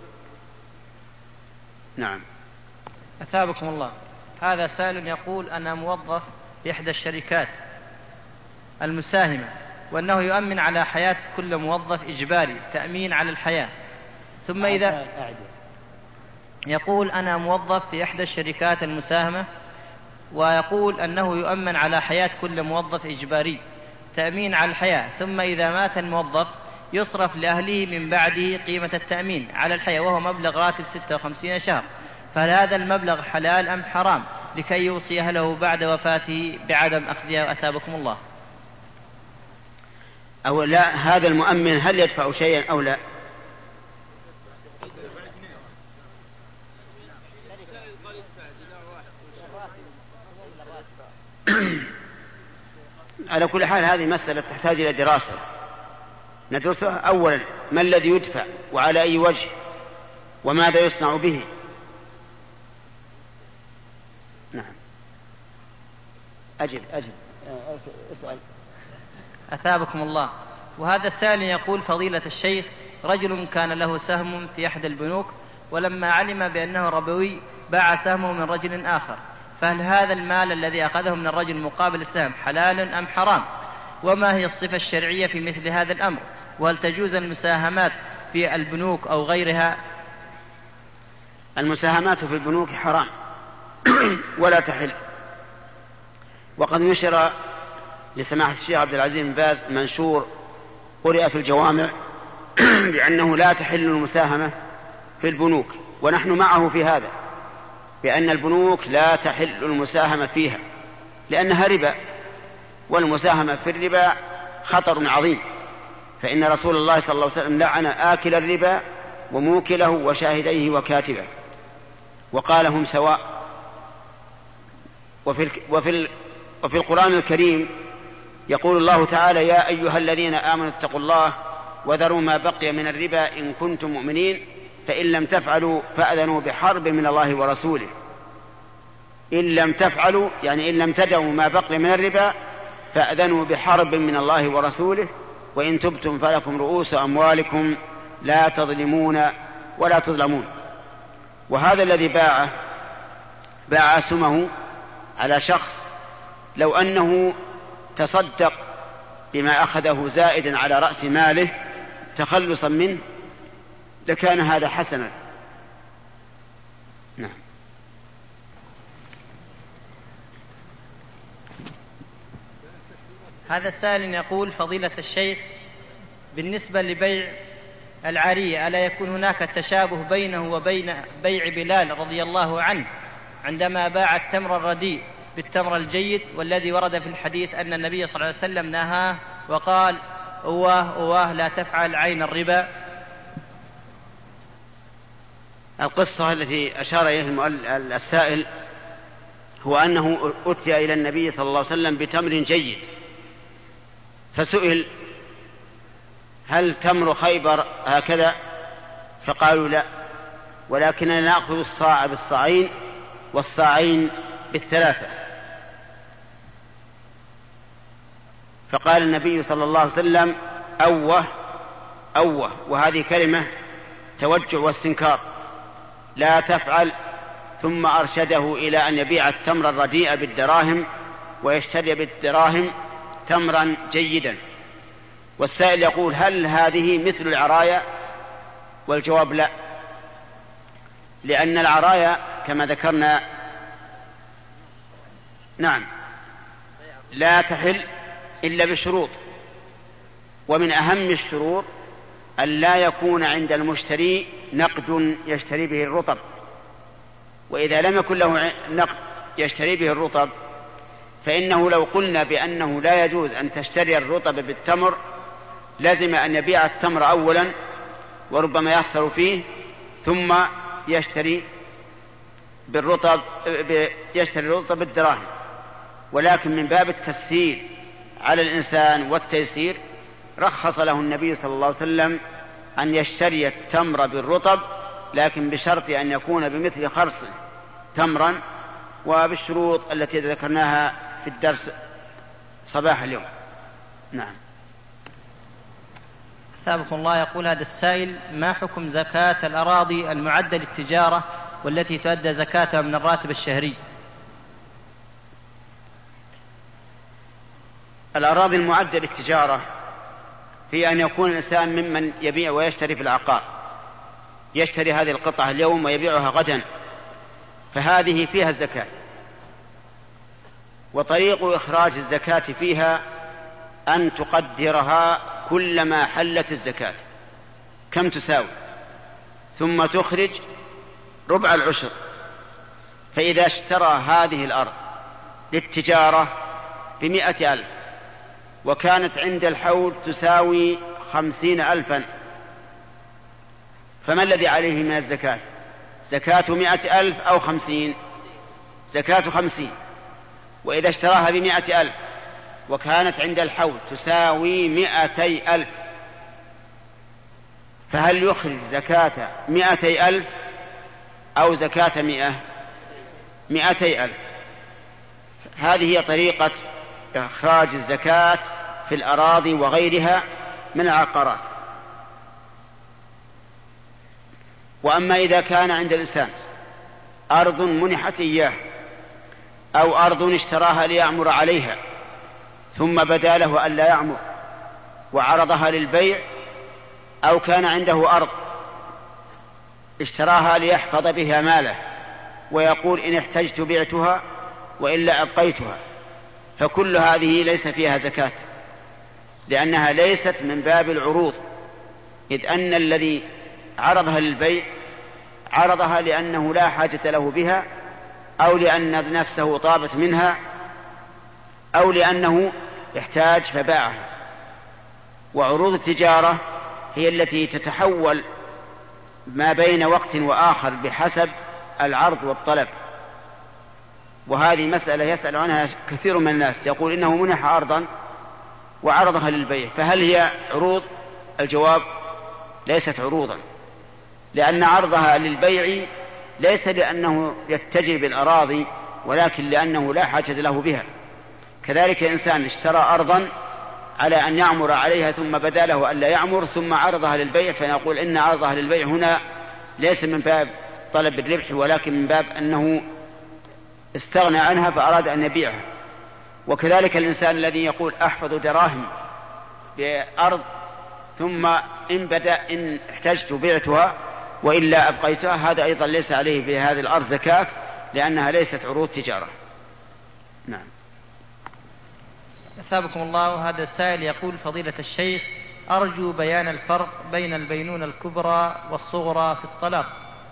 نعم. أثابكم الله. هذا سائل يقول أنا موظف في إحدى الشركات المساهمة، وأنه يؤمن على حياة كل موظف إجباري، تأمين على الحياة. ثم إذا يقول أنا موظف في إحدى الشركات المساهمة، ويقول أنه يؤمن على حياة كل موظف إجباري، تأمين على الحياة. ثم إذا مات الموظف يصرف لأهله من بعده قيمة التأمين على الحياة، وهو مبلغ راتب ستة وخمسين شهر، فهل هذا المبلغ حلال أم حرام لكي يوصي أهله بعد وفاته بعدم أخذها؟ أثابكم الله. أو لا، هذا المؤمن هل يدفع شيئا أو لا؟ على كل حال هذه مسألة تحتاج إلى دراسة ندرسها. أولا ما الذي يدفع وعلى أي وجه وماذا يصنع به. نعم أجل أجل اسأل. أثابكم الله. وهذا السائل يقول: فضيلة الشيخ، رجل كان له سهم في أحد البنوك، ولما علم بأنه ربوي باع سهمه من رجل آخر، فهل هذا المال الذي أخذه من الرجل مقابل السهم حلال أم حرام؟ وما هي الصفة الشرعية في مثل هذا الأمر؟ وهل تجوز المساهمات في البنوك أو غيرها؟ المساهمات في البنوك حرام ولا تحل. وقد نشر لسماحة الشيخ عبد العزيز بن باز منشور قرئ في الجوامع بأنه لا تحل المساهمة في البنوك، ونحن معه في هذا، بأن البنوك لا تحل المساهمة فيها لأنها ربا، والمساهمة في الربا خطر عظيم، فإن رسول الله صلى الله عليه وسلم لعن آكل الربا وموكله وشاهديه وكاتبه وقال هم سواء. وفي, وفي, وفي القرآن الكريم يقول الله تعالى: يا أيها الذين آمنوا اتقوا الله وذروا ما بقي من الربا إن كنتم مؤمنين فإن لم تفعلوا فأذنوا بحرب من الله ورسوله. إن لم تفعلوا يعني إن لم تدعوا ما بقي من الربا فأذنوا بحرب من الله ورسوله وإن تبتم فلكم رؤوس أموالكم لا تظلمون ولا تظلمون. وهذا الذي باع باع أسهمه على شخص لو أنه تصدق بما أخذه زائدا على رأس ماله تخلصا منه لكان هذا حسنا. نعم. هذا السائل يقول: فضيلة الشيخ، بالنسبة لبيع العارية ألا يكون هناك تشابه بينه وبين بيع بلال رضي الله عنه عندما باع التمر الرديء بالتمر الجيد، والذي ورد في الحديث أن النبي صلى الله عليه وسلم نهاه وقال: أواه أواه لا تفعل عين الربا؟ القصة التي أشار إليها السائل هو أنه أتي إلى النبي صلى الله عليه وسلم بتمر جيد، فسئل: هل تمر خيبر هكذا؟ فقالوا: لا، ولكننا نأخذ الصاع بالصاعين والصاعين بالثلاثة. فقال النبي صلى الله عليه وسلم: أوه أوه، وهذه كلمة توجع واستنكار، لا تفعل. ثم أرشده إلى أن يبيع التمر الرديء بالدراهم ويشتري بالدراهم تمرا جيدا. والسائل يقول: هل هذه مثل العرايا؟ والجواب: لا، لأن العرايا كما ذكرنا نعم لا تحل إلا بشروط، ومن أهم الشروط أن لا يكون عند المشتري نقد يشتري به الرطب، وإذا لم يكن له نقد يشتري به الرطب فإنه لو قلنا بأنه لا يجوز أن تشتري الرطب بالتمر لازم أن يبيع التمر أولا وربما يخسر فيه ثم يشتري بالرطب يشتري الرطب بالدراهم. ولكن من باب التسهيل على الإنسان والتيسير رخص له النبي صلى الله عليه وسلم أن يشتري التمر بالرطب، لكن بشرط أن يكون بمثل خرص تمرا وبالشروط التي ذكرناها في الدرس صباح اليوم. نعم. أثابكم الله. يقول هذا السائل: ما حكم زكاة الأراضي المعدة للتجارة والتي تؤدى زكاتها من الراتب الشهري؟ الأراضي المعدة للتجارة هي أن يكون الإنسان ممن يبيع ويشتري في العقار، يشتري هذه القطعة اليوم ويبيعها غدا، فهذه فيها الزكاة. وطريق إخراج الزكاة فيها أن تقدرها كلما حلت الزكاة كم تساوي، ثم تخرج ربع العشر. فإذا اشترى هذه الأرض للتجارة بمئة ألف وكانت عند الحول تساوي خمسين ألفا، فما الذي عليه من الزكاة؟ زكاة مئة ألف أو خمسين؟ زكاة خمسين. وإذا اشتراها بمائة ألف وكانت عند الحول تساوي مائتي ألف، فهل يخرج زكاة مائتي ألف أو زكاة مئة؟ مائتي ألف. هذه هي طريقة إخراج الزكاة في الأراضي وغيرها من العقارات. وأما إذا كان عند الإنسان أرض منحت إياه أو أرض اشتراها ليعمر عليها ثم بدا له أن لا يعمر وعرضها للبيع، أو كان عنده أرض اشتراها ليحفظ بها ماله ويقول إن احتجت بعتها وإلا أبقيتها، فكل هذه ليس فيها زكاة، لأنها ليست من باب العروض، إذ أن الذي عرضها للبيع عرضها لأنه لا حاجة له بها، أو لأن نفسه طابت منها، أو لأنه يحتاج فباعها. وعروض التجارة هي التي تتحول ما بين وقت وآخر بحسب العرض والطلب، وهذه مسألة يسأل عنها كثير من الناس، يقول إنه منح أرضا وعرضها للبيع، فهل هي عروض؟ الجواب ليست عروضا، لأن عرضها للبيع ليس لأنه يتجه بالأراضي، ولكن لأنه لا حاجة له بها. كذلك إنسان اشترى أرضا على أن يعمر عليها ثم بدا له أن لا يعمر ثم عرضها للبيع، فنقول إن عرضها للبيع هنا ليس من باب طلب الربح، ولكن من باب أنه استغنى عنها فأراد أن يبيعها. وكذلك الإنسان الذي يقول أحفظ دراهم بأرض ثم إن بدأ إن احتجت بعتها وإلا أبقيتها، هذا أيضا ليس عليه في هذه الأرض زكاة، لأنها ليست عروض تجارة. نعم. أثابكم الله. هذا السائل يقول: فضيلة الشيخ، أرجو بيان الفرق بين البينونة الكبرى والصغرى في الطلاق.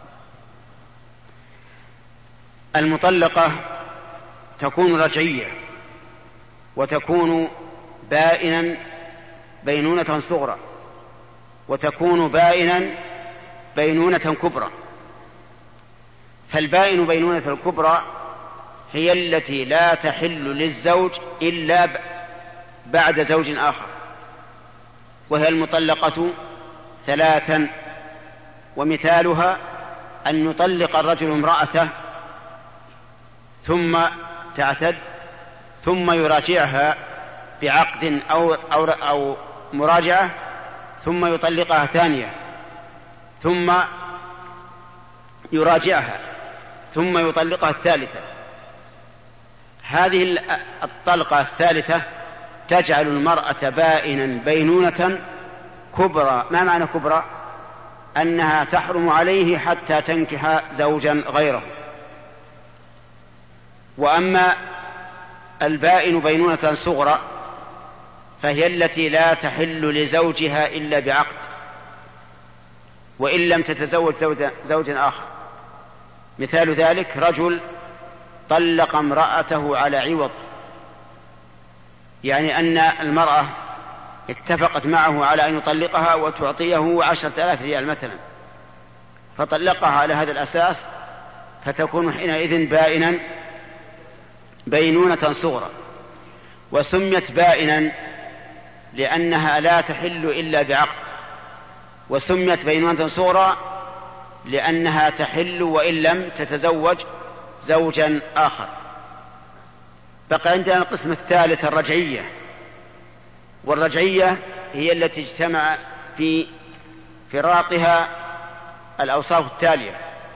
المطلقة تكون رجعية وتكون بائنا بينونة صغرى، وتكون بائنا بينونة كبرى. فالبائن بينونة الكبرى هي التي لا تحل للزوج إلا بعد زوج آخر، وهي المطلقة ثلاثا. ومثالها أن يطلق الرجل امرأته ثم تعتد ثم يراجعها بعقد أو, أو, أو مراجعة ثم يطلقها ثانية ثم يراجعها ثم يطلقها الثالثة. هذه الطلقة الثالثة تجعل المرأة بائنا بينونة كبرى. ما معنى كبرى؟ أنها تحرم عليه حتى تنكح زوجا غيره. وأما البائن بينونة صغرى فهي التي لا تحل لزوجها إلا بعقد، وإن لم تتزوج زوجا آخر. مثال ذلك رجل طلق امرأته على عوض، يعني أن المرأة اتفقت معه على أن يطلقها وتعطيه عشرة آلاف ريال مثلا، فطلقها على هذا الأساس، فتكون حينئذ بائنا بينونة صغرى. وسميت بائنا لأنها لا تحل إلا بعقد، وسميت بينونة صغرى لأنها تحل وإن لم تتزوج زوجا آخر. بقى عندنا القسم الثالث الرجعية، والرجعية هي التي اجتمع في فراقها الأوصاف التالية: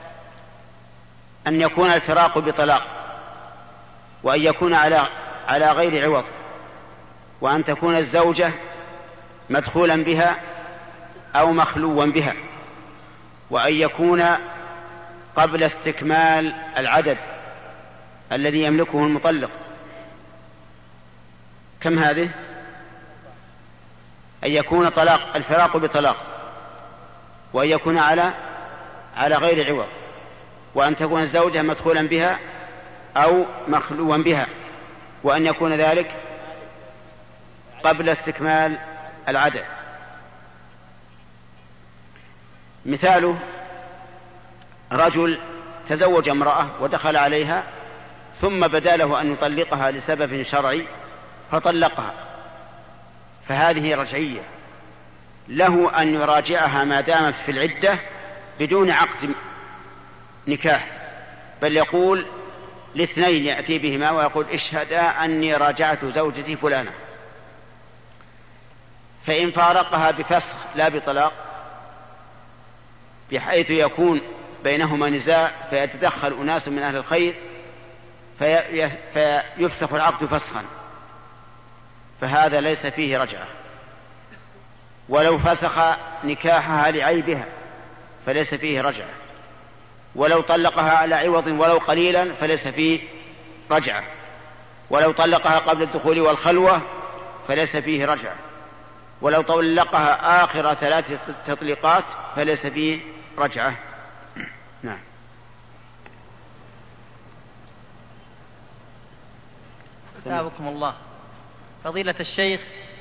أن يكون الفراق بطلاق، وأن يكون على على غير عوض، وأن تكون الزوجة مدخولا بها أو مخلوا بها، وأن يكون قبل استكمال العدد الذي يملكه المطلق. كم هذه؟ أن يكون طلاق الفراق بطلاق، وأن يكون على على غير عوض، وأن تكون الزوجة مدخولا بها أو مخلوا بها، وأن يكون ذلك قبل استكمال العدد. مثاله: رجل تزوج امرأة ودخل عليها ثم بدا له أن يطلقها لسبب شرعي فطلقها، فهذه رجعية، له أن يراجعها ما دامت في العدة بدون عقد نكاح، بل يقول لاثنين يأتي بهما ويقول اشهدا أني راجعت زوجتي فلانة. فإن فارقها بفسخ لا بطلاق بحيث يكون بينهما نزاع فيتدخل أناس من أهل الخير في فيفسخ العقد فسخا، فهذا ليس فيه رجعة. ولو فسخ نكاحها لعيبها فليس فيه رجعة، ولو طلقها على عوض ولو قليلا فليس فيه رجعة، ولو طلقها قبل الدخول والخلوة فليس فيه رجعة، ولو طلقها آخر ثلاث تطليقات فليس فيه رجعة. نعم. أثابكم الله. فضيلة الشيخ،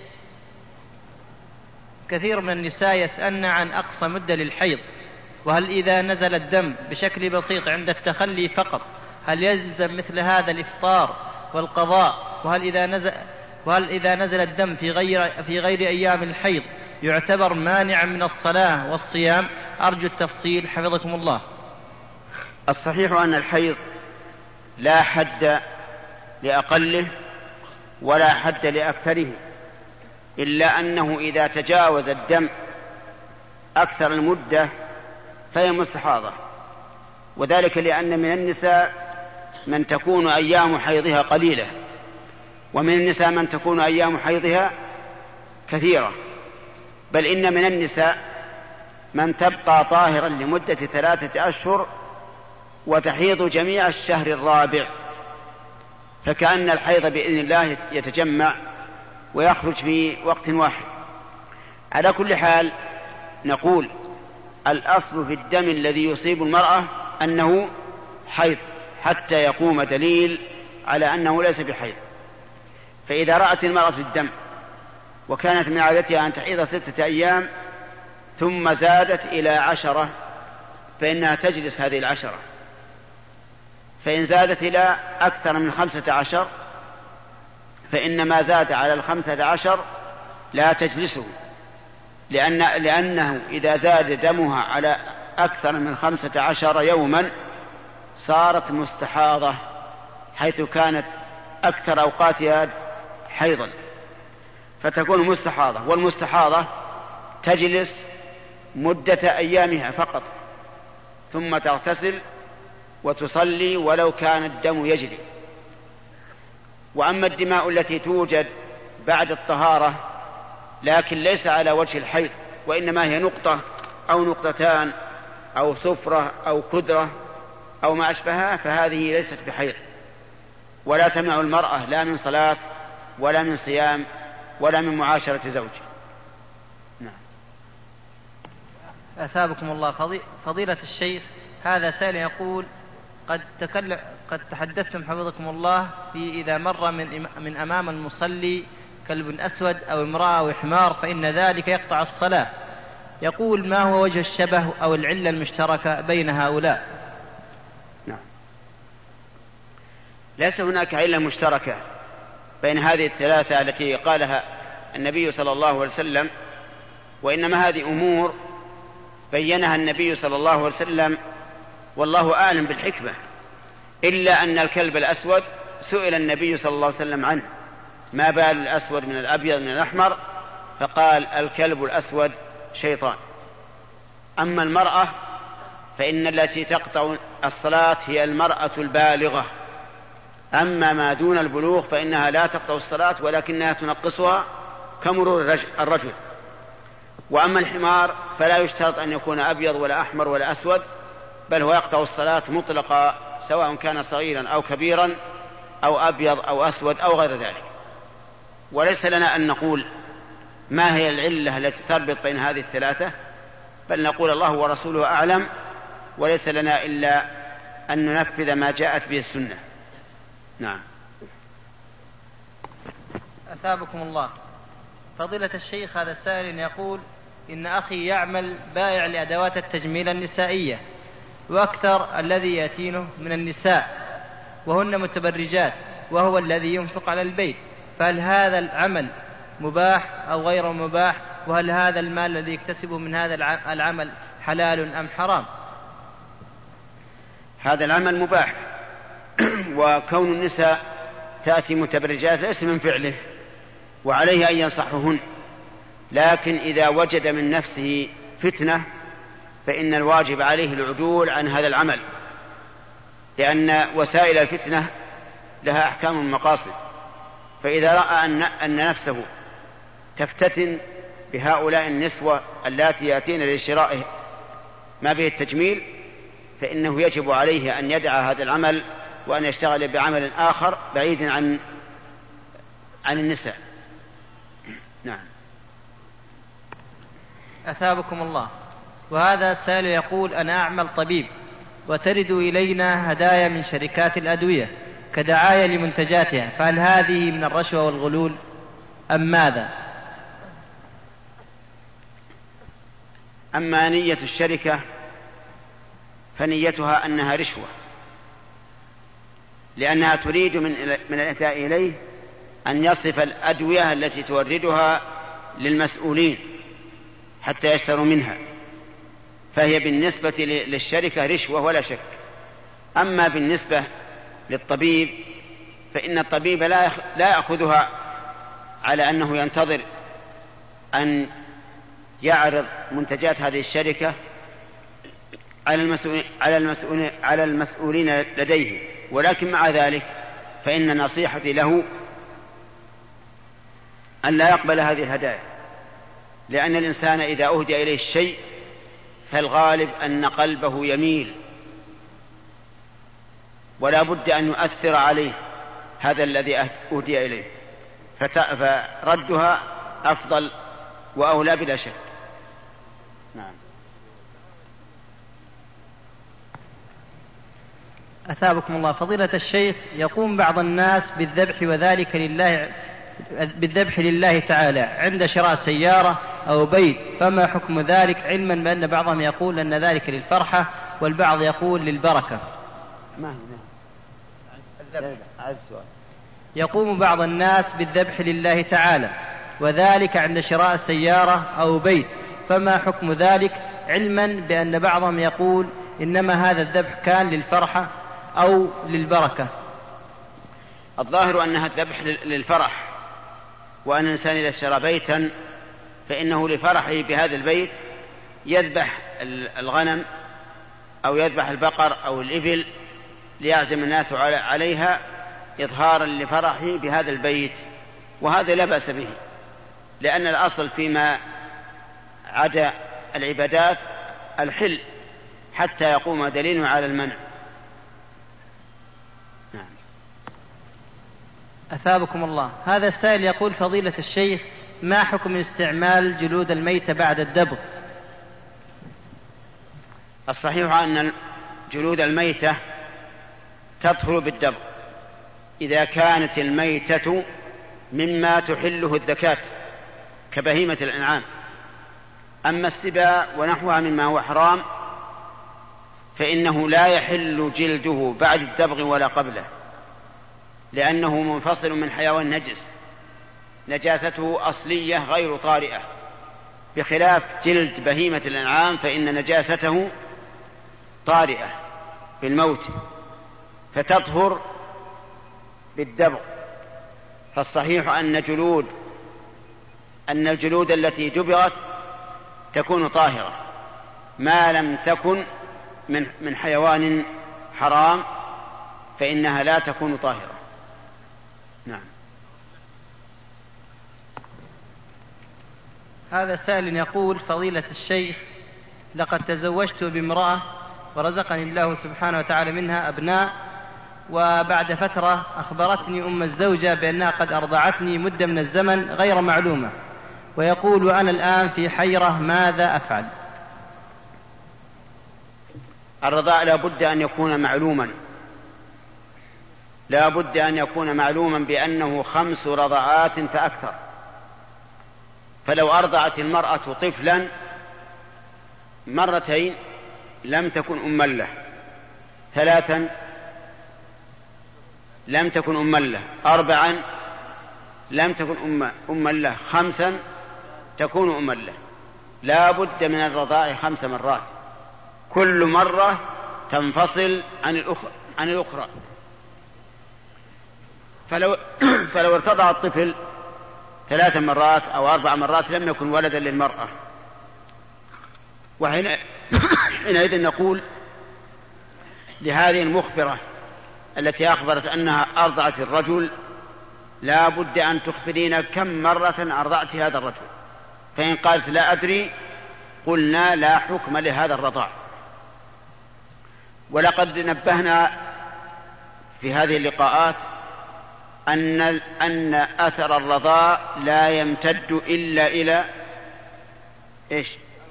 كثير من النساء يسألن عن أقصى مدة للحيض، وهل إذا نزل الدم بشكل بسيط عند التخلي فقط هل يلزم مثل هذا الإفطار والقضاء؟ وهل إذا نزل وهل إذا نزل الدم في غير في غير أيام الحيض يعتبر مانعا من الصلاة والصيام؟ أرجو التفصيل حفظكم الله. الصحيح أن الحيض لا حد لأقله ولا حد لأكثره، إلا أنه إذا تجاوز الدم أكثر المدة فهي مستحاضة، وذلك لأن من النساء من تكون أيام حيضها قليلة، ومن النساء من تكون أيام حيضها كثيرة، بل إن من النساء من تبقى طاهرا لمدة ثلاثة أشهر وتحيض جميع الشهر الرابع، فكأن الحيض بإذن الله يتجمع ويخرج في وقت واحد. على كل حال نقول الأصل في الدم الذي يصيب المرأة أنه حيض حتى يقوم دليل على أنه ليس بحيض. فإذا رأت المرأة الدم وكانت من عادتها أن تحيض ستة أيام ثم زادت إلى عشرة فإنها تجلس هذه العشرة، فإن زادت إلى أكثر من خمسة عشر فإن ما زاد على الخمسة عشر لا تجلسه، لأن لأنه إذا زاد دمها على أكثر من خمسة عشر يوما صارت مستحاضة، حيث كانت أكثر أوقاتها حيضا فتكون مستحاضة. والمستحاضة تجلس مدة أيامها فقط ثم تغتسل وتصلي ولو كان الدم يجري. وأما الدماء التي توجد بعد الطهارة لكن ليس على وجه الحيض، وإنما هي نقطة أو نقطتان أو صفرة أو كدرة أو ما أشبهها، فهذه ليست بحيض ولا تمنع المرأة لا من صلاة ولا من صيام ولا من معاشرة زوج. نعم. أثابكم الله. فضيلة الشيخ، هذا سائل يقول قد تكلم قد تحدثتم حفظكم الله في إذا مر من من أمام المصلي كلب أسود أو امرأة أو حمار فإن ذلك يقطع الصلاة. يقول ما هو وجه الشبه أو العلة المشتركة بين هؤلاء؟ نعم. ليس هناك علة مشتركة بين هذه الثلاثة التي قالها النبي صلى الله عليه وسلم، وإنما هذه أمور بينها النبي صلى الله عليه وسلم والله أعلم بالحكمة، إلا أن الكلب الأسود سئل النبي صلى الله عليه وسلم عنه ما بال الأسود من الأبيض من الأحمر، فقال الكلب الأسود شيطان. أما المرأة فإن التي تقطع الصلاة هي المرأة البالغة، أما ما دون البلوغ فإنها لا تقطع الصلاة ولكنها تنقصها كمرور الرجل. وأما الحمار فلا يشترط أن يكون أبيض ولا أحمر ولا أسود، بل هو يقطع الصلاة مطلقا سواء كان صغيرا أو كبيرا أو أبيض أو أسود أو غير ذلك. وليس لنا أن نقول ما هي العلة التي تربط بين هذه الثلاثة، بل نقول الله ورسوله أعلم، وليس لنا إلا أن ننفذ ما جاءت به السنة. نعم. أثابكم الله. فضيلة الشيخ، هذا سائل يقول إن أخي يعمل بائع لأدوات التجميل النسائية، وأكثر الذي يأتينه من النساء، وهن متبرجات وهو الذي ينفق على البيت، فهل هذا العمل مباح أو غير مباح؟ وهل هذا المال الذي يكتسبه من هذا العمل حلال أم حرام؟ هذا العمل مباح، وكون النساء تأتي متبرجات ليس من فعله، وعليه أن ينصحهن، لكن إذا وجد من نفسه فتنة فإن الواجب عليه العدول عن هذا العمل، لأن وسائل الفتنة لها أحكام المقاصد. فإذا رأى أن, أن نفسه تفتتن بهؤلاء النسوة اللاتي يأتين لشراء ما به التجميل، فإنه يجب عليه أن يدع هذا العمل وأن يشتغل بعمل آخر بعيد عن عن النساء. نعم. أثابكم الله. وهذا السائل يقول: أنا أعمل طبيب وترد إلينا هدايا من شركات الأدوية كدعاية لمنتجاتها، فهل هذه من الرشوة والغلول أم ماذا؟ أما نية الشركة فنيتها أنها رشوة، لأنها تريد من من الإتاء إليه أن يصف الأدوية التي توردها للمسؤولين حتى يشتروا منها، فهي بالنسبة للشركة رشوة ولا شك. أما بالنسبة للطبيب فإن الطبيب لا يأخذها على أنه ينتظر أن يعرض منتجات هذه الشركة على المسؤولين, على المسؤولين, على المسؤولين لديه، ولكن مع ذلك فإن نصيحتي له أن لا يقبل هذه الهدايا، لأن الإنسان إذا أهدي إليه الشيء فالغالب أن قلبه يميل، ولا بد أن يؤثر عليه هذا الذي أهدي إليه، فردها أفضل وأولى بلا شك. نعم. أثابكم الله. فضيلة الشيخ، يقوم بعض الناس بالذبح وذلك لله بالذبح لله تعالى عند شراء سيارة أو بيت، فما حكم ذلك، علما بأن بعضهم يقول أن ذلك للفرحة والبعض يقول للبركة؟ ما يقوم بعض الناس بالذبح لله تعالى وذلك عند شراء سيارة أو بيت، فما حكم ذلك، علما بأن بعضهم يقول إنما هذا الذبح كان للفرحة أو للبركة؟ الظاهر أنها الذبح للفرح، وأن الإنسان إذا اشترى بيتا فإنه لفرحه بهذا البيت يذبح الغنم أو يذبح البقر أو الإبل ليعزم الناس عليها إظهارا لفرحه بهذا البيت، وهذا لا بأس به، لأن الأصل فيما عدا العبادات الحل حتى يقوم دليل على المنع. نعم. أثابكم الله. هذا السائل يقول: فضيلة الشيخ، ما حكم استعمال جلود الميتة بعد الدبغ؟ الصحيح أن جلود الميتة تطهر بالدبغ إذا كانت الميتة مما تحله الذكاة كبهيمة الأنعام. أما السباع ونحوها مما هو حرام فإنه لا يحل جلده بعد الدبغ ولا قبله، لأنه منفصل من حيوان نجس، نجاسته أصلية غير طارئة، بخلاف جلد بهيمة الأنعام فإن نجاسته طارئة بالموت فتطهر بالدبغ. فالصحيح أن جلود أن الجلود التي دبغت تكون طاهرة ما لم تكن من من حيوان حرام، فإنها لا تكون طاهرة. نعم. هذا سائل يقول: فضيلة الشيخ، لقد تزوجت بامرأة ورزقني الله سبحانه وتعالى منها أبناء، وبعد فترة أخبرتني أم الزوجة بأنها قد أرضعتني مدة من الزمن غير معلومة، ويقول: وأنا الآن في حيرة، ماذا أفعل؟ الرضاع لا بد أن يكون معلوما، لا بد أن يكون معلوما بأنه خمس رضعات فأكثر. فلو أرضعت المرأة طفلا مرتين لم تكن أما له، ثلاثا لم تكن أما له. أربعا لم تكن أما, أما له. خمسا تكون أما له. لا بد من الرضاع خمس مرات، كل مرة تنفصل عن الأخرى, عن الأخرى. فلو, فلو ارتضع الطفل ثلاث مرات أو أربع مرات لم يكن ولدا للمرأة، وحينئذ نقول لهذه المخبرة التي أخبرت أنها أرضعت الرجل لا بد أن تخبرين كم مرة أرضعت هذا الرجل. فإن قالت لا أدري قلنا لا حكم لهذا الرضاع. ولقد نبهنا في هذه اللقاءات أن, أن أثر الرضاع لا يمتد إلا إلى إيش؟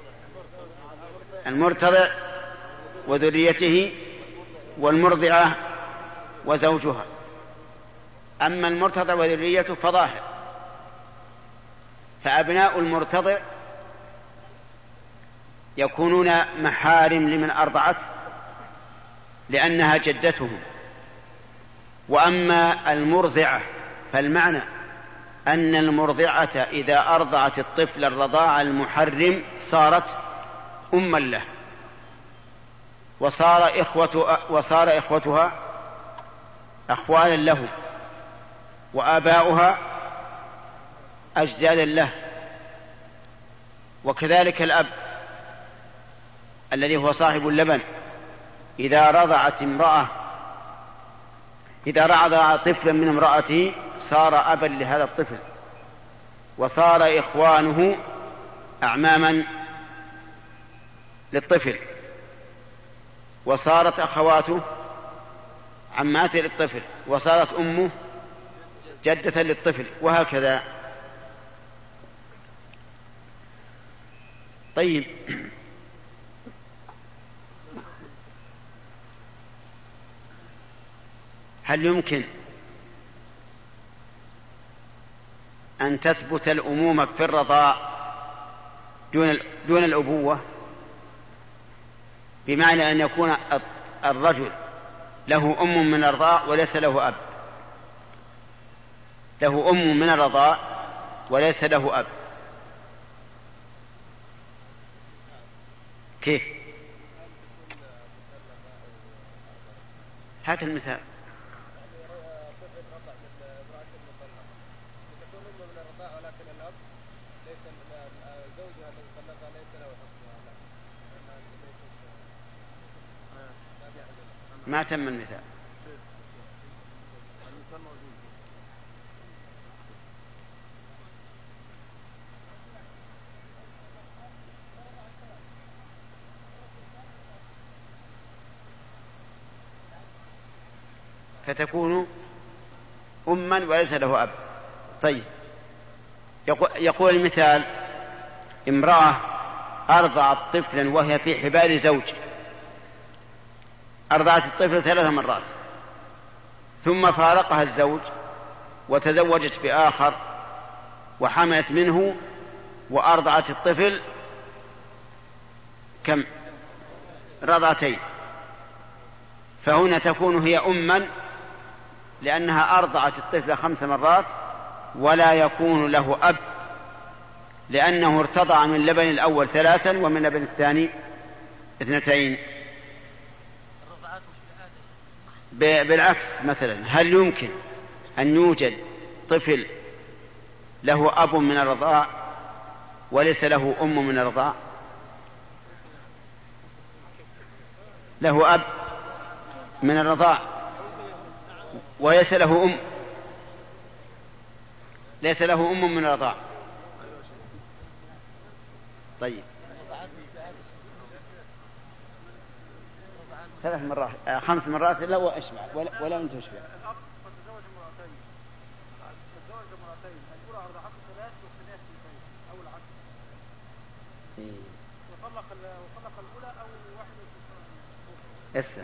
المرتضع وذريته والمرضعة وزوجها. أما المرتضع وذريته فظاهر، فأبناء المرتضع يكونون محارم لمن أرضعت لأنها جدتهم. وأما المرضعة فالمعنى أن المرضعة إذا أرضعت الطفل الرضاع المحرم صارت أما له، وصار, إخوة وصار إخوتها أخوالا له، وآباؤها أجدادا له. وكذلك الأب الذي هو صاحب اللبن إذا رضعت امرأة إذا رضع طفلا من امرأته صار أبا لهذا الطفل، وصار إخوانه أعماما للطفل، وصارت أخواته عمات للطفل، وصارت أمه جدة للطفل، وهكذا. طيب، هل يمكن أن تثبت الأمومة في الرضاع دون دون الأبوة؟ بمعنى أن يكون الرجل له أم من الرضاع وليس له أب، له أم من الرضاع وليس له أب. كيف؟ هات المثال. ما تم المثال. فتكون أما وليس له أب. طيب، يقول المثال: امرأة أرضعت طفلا وهي في حبال زوج، أرضعت الطفل ثلاث مرات، ثم فارقها الزوج وتزوجت بآخر وحملت منه وأرضعت الطفل كم؟ رضعتين. فهنا تكون هي أما لأنها أرضعت الطفل خمس مرات، ولا يكون له أب لأنه ارتضع من لبن الأول ثلاثا ومن لبن الثاني اثنتين. بالعكس، مثلا هل يمكن أن يوجد طفل له أب من الرضاع وليس له أم من الرضاع؟ له أب من الرضاع وليس له أم، ليس له أم من الرضاع. طيب، ثلاث مرات آه خمس مرات لا وأشبع ولا, ولا أنت أشبع. اسمع،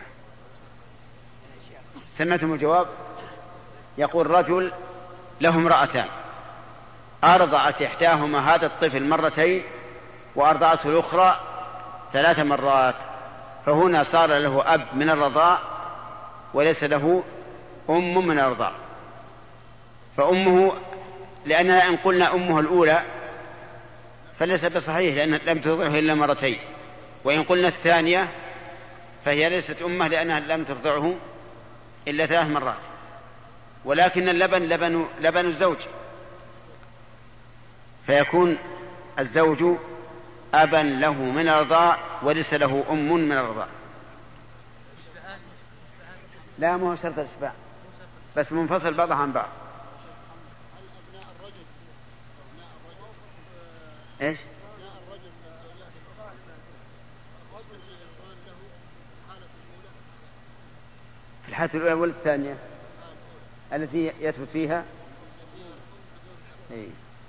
سمعتم الجواب؟ يقول رجل له امرأتان، أرضعت إحداهما هذا الطفل مرتين وأرضعته الأخرى ثلاث مرات، فهنا صار له أب من الرضاع وليس له أم من الرضاع، فأمه، لأننا إن قلنا أمه الأولى فليس بصحيح لأنها لم ترضعه إلا مرتين، وإن قلنا الثانية فهي ليست أمه لأنها لم ترضعه إلا ثلاث مرات، ولكن اللبن لبن, لبن الزوج، فيكون الزوج أبا له من الرضاع وليس له أم من الرضاع. لا مو شرط الإشباع، بس منفصل بعضها عن بعض. إيش؟ في الحالة الأولى والثانية التي يثبت فيها إيه؟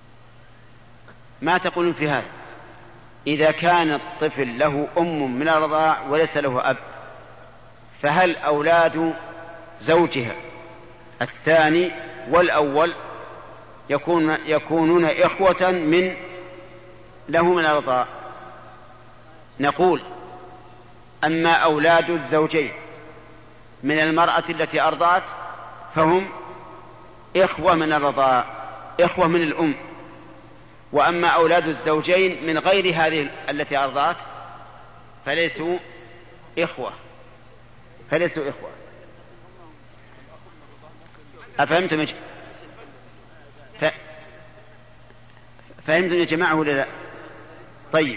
ما تقولون في هذا؟ إذا كان الطفل له أم من الرضاع وليس له أب، فهل أولاد زوجها الثاني والأول يكون يكونون إخوة من له من الرضاع؟ نقول أما أولاد الزوجين من المرأة التي أرضعت فهم إخوة من الرضاع، إخوة من الأم. وأما أولاد الزوجين من غير هذه التي أرضعت فليسوا إخوة فليسوا إخوة أفهمتم؟ ف... فهمتم يا جماعة ولا لا؟ طيب،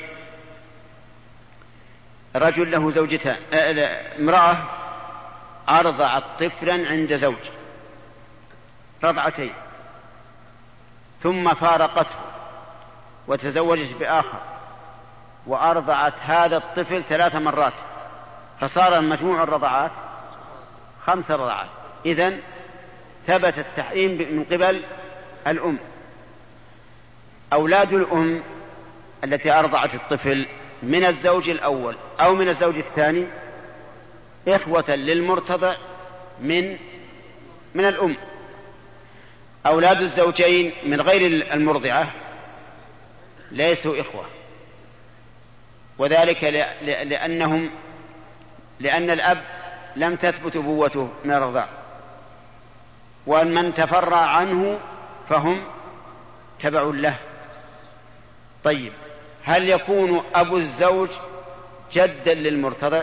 رجل له زوجتان، امرأة أرضعت طفلا عند زوج رضعتين ثم فارقته وتزوجت بآخر وأرضعت هذا الطفل ثلاث مرات، فصار مجموع الرضعات خمس رضعات. إذن ثبت التحريم من قبل الأم. أولاد الأم التي أرضعت الطفل من الزوج الأول أو من الزوج الثاني إخوة للمرتضع من من الأم. أولاد الزوجين من غير المرضعة ليسوا إخوة، وذلك لأنهم لأن الأب لم تثبت أبوته من الرضاع، ومن تفرع عنه فهم تبع له. طيب، هل يكون أبو الزوج جدا للمرتضع؟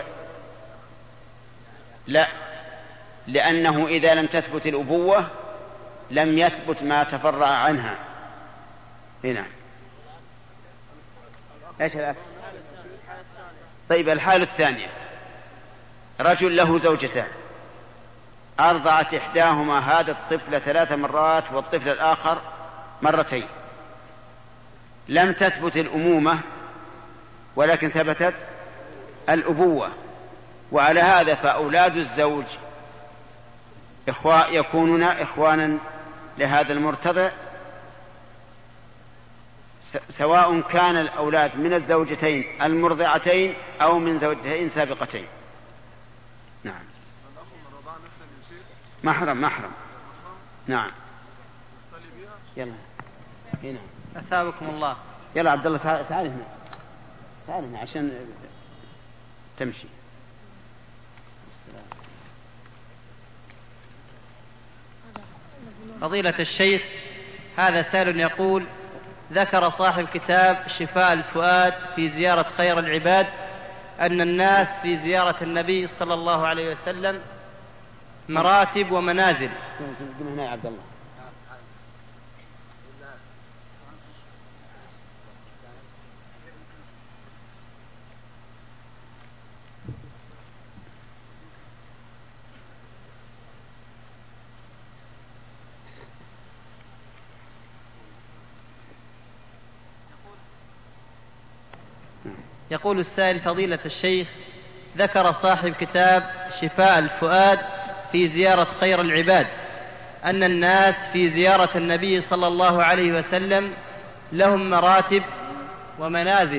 لا، لأنه إذا لم تثبت الأبوة لم يثبت ما تفرع عنها. هنا ايش العكس؟ طيب، الحالة الثانية رجل له زوجتان أرضعت إحداهما هذا الطفل ثلاث مرات والطفل الآخر مرتين، لم تثبت الأمومة ولكن ثبتت الأبوة، وعلى هذا فأولاد الزوج إخوة يكونون إخوانا لهذا المرتضع، سواء كان الأولاد من الزوجتين المرضعتين أو من زوجتين سابقتين. نعم، محرم محرم نعم. يلا هنا أثابكم الله. يلا عبد الله تعال تعال هنا تعال هنا عشان تمشي. فضيلة الشيخ، هذا سائل يقول: ذكر صاحب كتاب شفاء الفؤاد في زيارة خير العباد أن الناس في زيارة النبي صلى الله عليه وسلم مراتب ومنازل. هنا يا عبد الله. يقول السائل: فضيلة الشيخ، ذكر صاحب كتاب شفاء الفؤاد في زيارة خير العباد أن الناس في زيارة النبي صلى الله عليه وسلم لهم مراتب ومنازل.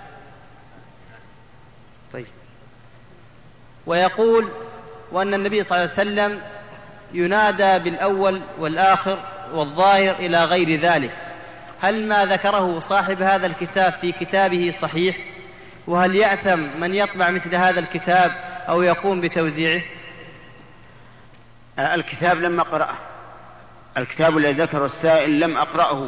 طيب. ويقول: وأن النبي صلى الله عليه وسلم ينادى بالأول والآخر والظاهر إلى غير ذلك. هل ما ذكره صاحب هذا الكتاب في كتابه صحيح؟ وهل يأثم من يطبع مثل هذا الكتاب أو يقوم بتوزيعه؟ الكتاب لم أقرأه، الكتاب الذي ذكر السائل لم أقرأه،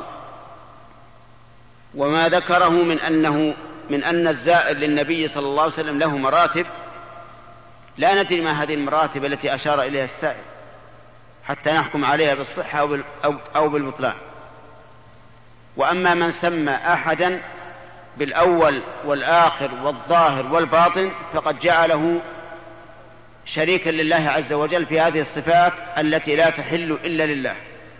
وما ذكره من أنه من أن الزائر للنبي صلى الله عليه وسلم له مراتب، لا ندري ما هذه المراتب التي أشار إليها السائل حتى نحكم عليها بالصحة أو بالبطلان. وأما من سمى أحدا بالأول والآخر والظاهر والباطن فقد جعله شريكا لله عز وجل في هذه الصفات التي لا تحل إلا لله.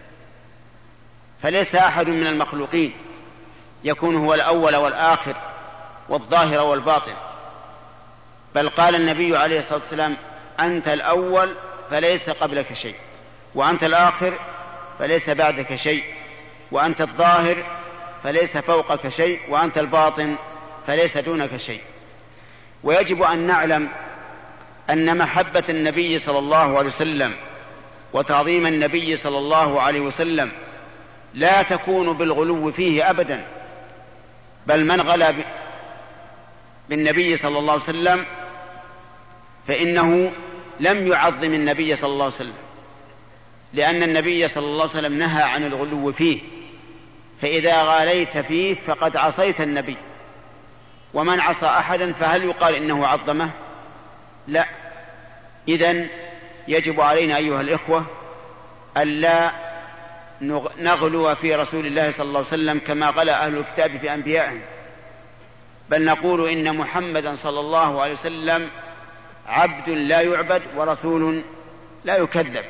فليس أحد من المخلوقين يكون هو الأول والآخر والظاهر والباطن، بل قال النبي عليه الصلاة والسلام: أنت الأول فليس قبلك شيء، وأنت الآخر فليس بعدك شيء، وأنت الظاهر فليس فوقك شيء، وأنت الباطن فليس دونك شيء. ويجب أن نعلم أن محبة النبي صلى الله عليه وسلم وتعظيم النبي صلى الله عليه وسلم لا تكون بالغلو فيه أبدا، بل من غلا بالنبي صلى الله عليه وسلم فإنه لم يعظم النبي صلى الله عليه وسلم، لأن النبي صلى الله عليه وسلم نهى عن الغلو فيه، فإذا غاليت فيه فقد عصيت النبي. ومن عصى أحدا فهل يقال إنه عظمه؟ لا. إذن يجب علينا أيها الإخوة ألا نغلو في رسول الله صلى الله عليه وسلم كما غلا أهل الكتاب في أنبيائهم، بل نقول إن محمدا صلى الله عليه وسلم عبد لا يعبد ورسول لا يكذب.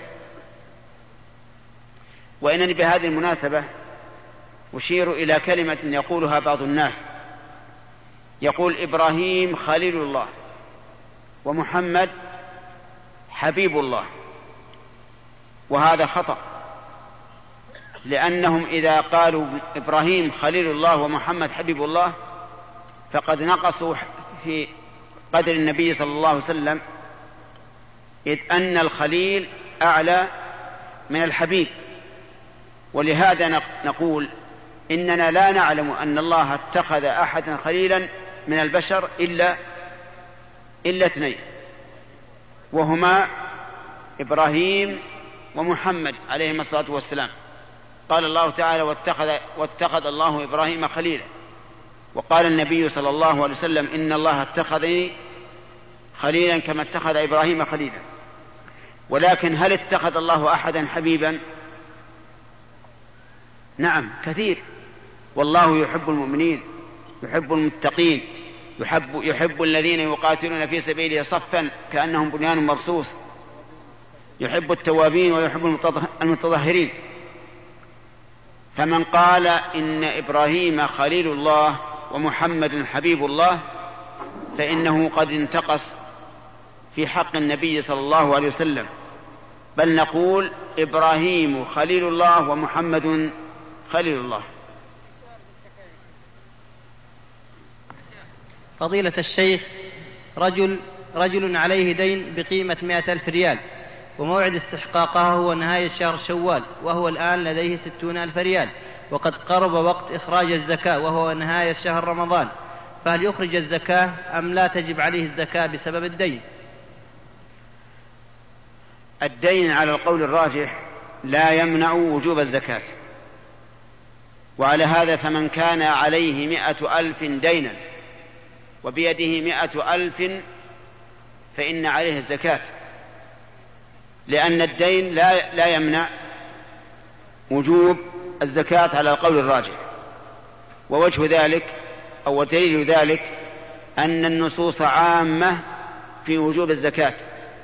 وإنني بهذه المناسبة أشير إلى كلمة يقولها بعض الناس، يقول: إبراهيم خليل الله ومحمد حبيب الله. وهذا خطأ، لأنهم إذا قالوا إبراهيم خليل الله ومحمد حبيب الله فقد نقصوا في قدر النبي صلى الله عليه وسلم، إذ أن الخليل أعلى من الحبيب. ولهذا نقول إننا لا نعلم أن الله اتخذ أحدا خليلا من البشر إلا إلا اثنين، وهما إبراهيم ومحمد عليهما الصلاة والسلام. قال الله تعالى: واتخذ, واتخذ الله إبراهيم خليلا. وقال النبي صلى الله عليه وسلم: إن الله اتخذني خليلا كما اتخذ إبراهيم خليلا. ولكن هل اتخذ الله أحدا حبيبا؟ نعم، كثير. والله يحب المؤمنين، يحب المتقين، يحب, يحب الذين يقاتلون في سبيله صفا كأنهم بنيان مرصوص، يحب التوابين ويحب المتطهرين. فمن قال إن إبراهيم خليل الله ومحمد حبيب الله فإنه قد انتقص في حق النبي صلى الله عليه وسلم، بل نقول إبراهيم خليل الله ومحمد خليل الله. فضيلة الشيخ، رجل رجل عليه دين بقيمة مائة ألف ريال، وموعد استحقاقها هو نهاية شهر شوال، وهو الآن لديه ستون ألف ريال، وقد قرب وقت إخراج الزكاة وهو نهاية شهر رمضان، فهل يخرج الزكاة أم لا تجب عليه الزكاة بسبب الدين؟ الدين على القول الراجح لا يمنع وجوب الزكاة، وعلى هذا فمن كان عليه مائة ألف دينا وبيده مائة ألف فإن عليه الزكاة، لأن الدين لا, لا يمنع وجوب الزكاة على القول الراجح. ووجه ذلك أو دليل ذلك أن النصوص عامة في وجوب الزكاة،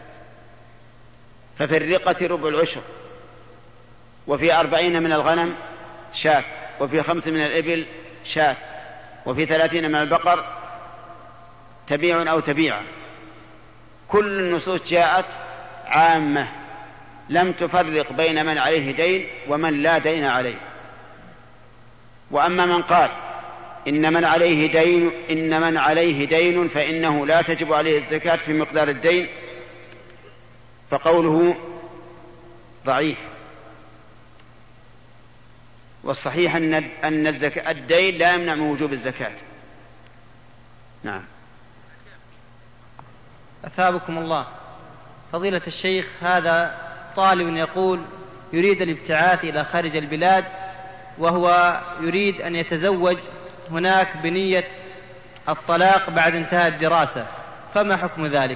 ففي الرقة ربع العشر، وفي أربعين من الغنم شاة، وفي خمس من الإبل شاة، وفي ثلاثين من البقر تبيع أو تبيع. كل النصوص جاءت عامة، لم تفرق بين من عليه دين ومن لا دين عليه. وأما من قال إن من عليه دين إن من عليه دين فإنه لا تجب عليه الزكاة في مقدار الدين، فقوله ضعيف. والصحيح أن أن الزكاة الدين لا يمنع من وجوب الزكاة. نعم. أثابكم الله. فضيلة الشيخ، هذا طالب يقول يريد الابتعاث إلى خارج البلاد، وهو يريد أن يتزوج هناك بنية الطلاق بعد انتهاء الدراسة، فما حكم ذلك؟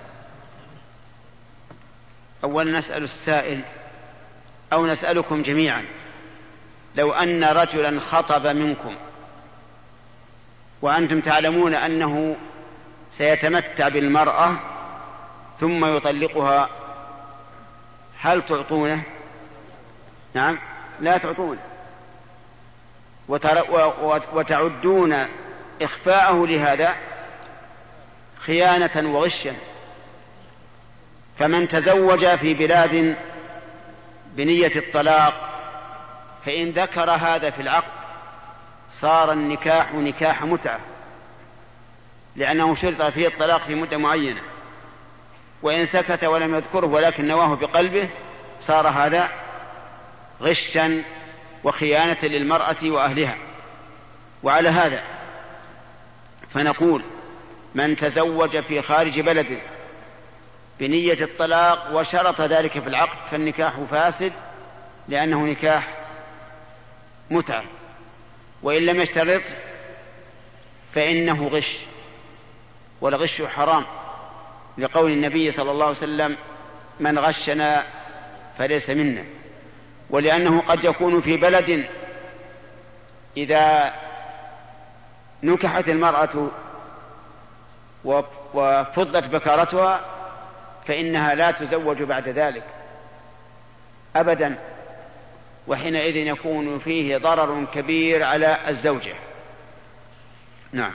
أولا نسأل السائل أو نسألكم جميعا، لو أن رجلا خطب منكم وأنتم تعلمون أنه سيتمتع بالمرأة ثم يطلقها، هل تعطونه؟ نعم، لا تعطونه، وتعدون إخفاءه لهذا خيانة وغشا. فمن تزوج في بلاد بنية الطلاق فإن ذكر هذا في العقد صار النكاح نكاح متعة، لأنه شرط فيه الطلاق في مدة معينة، وإن سكت ولم يذكره ولكن نواه بقلبه صار هذا غشا وخيانة للمرأة وأهلها. وعلى هذا فنقول من تزوج في خارج بلده بنية الطلاق وشرط ذلك في العقد فالنكاح فاسد، لأنه نكاح متعة، وإن لم يشترط فإنه غش، والغش حرام، لقول النبي صلى الله عليه وسلم من غشنا فليس منا. ولأنه قد يكون في بلد إذا نكحت المرأة وفضت بكارتها فإنها لا تزوج بعد ذلك أبدا، وحينئذ يكون فيه ضرر كبير على الزوجة. نعم.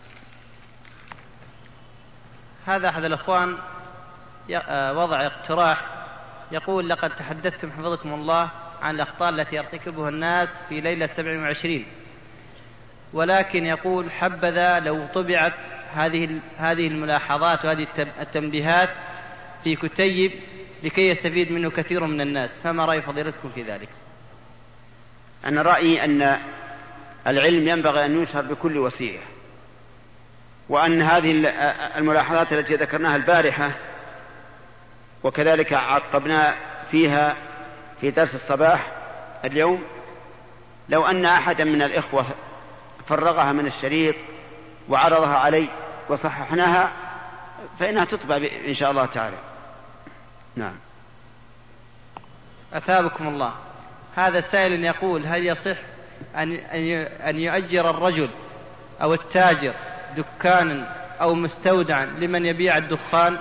هذا أحد الأخوان وضع اقتراح، يقول لقد تحدثتم حفظكم الله عن الأخطاء التي يرتكبها الناس في ليلة سبع وعشرين، ولكن يقول حبذا لو طبعت هذه هذه الملاحظات وهذه التنبيهات في كتيب لكي يستفيد منه كثير من الناس، فما رأي فضيلتكم في ذلك؟ أنا رأيي أن العلم ينبغي أن ينشر بكل وسيلة، وأن هذه الملاحظات التي ذكرناها البارحة وكذلك عقبنا فيها في درس الصباح اليوم، لو أن أحدا من الإخوة فرغها من الشريط وعرضها علي وصححناها فإنها تطبع إن شاء الله تعالى. نعم. أثابكم الله. هذا السائل يقول هل يصح أن يؤجر الرجل أو التاجر دكانا أو مستودعا لمن يبيع الدخان؟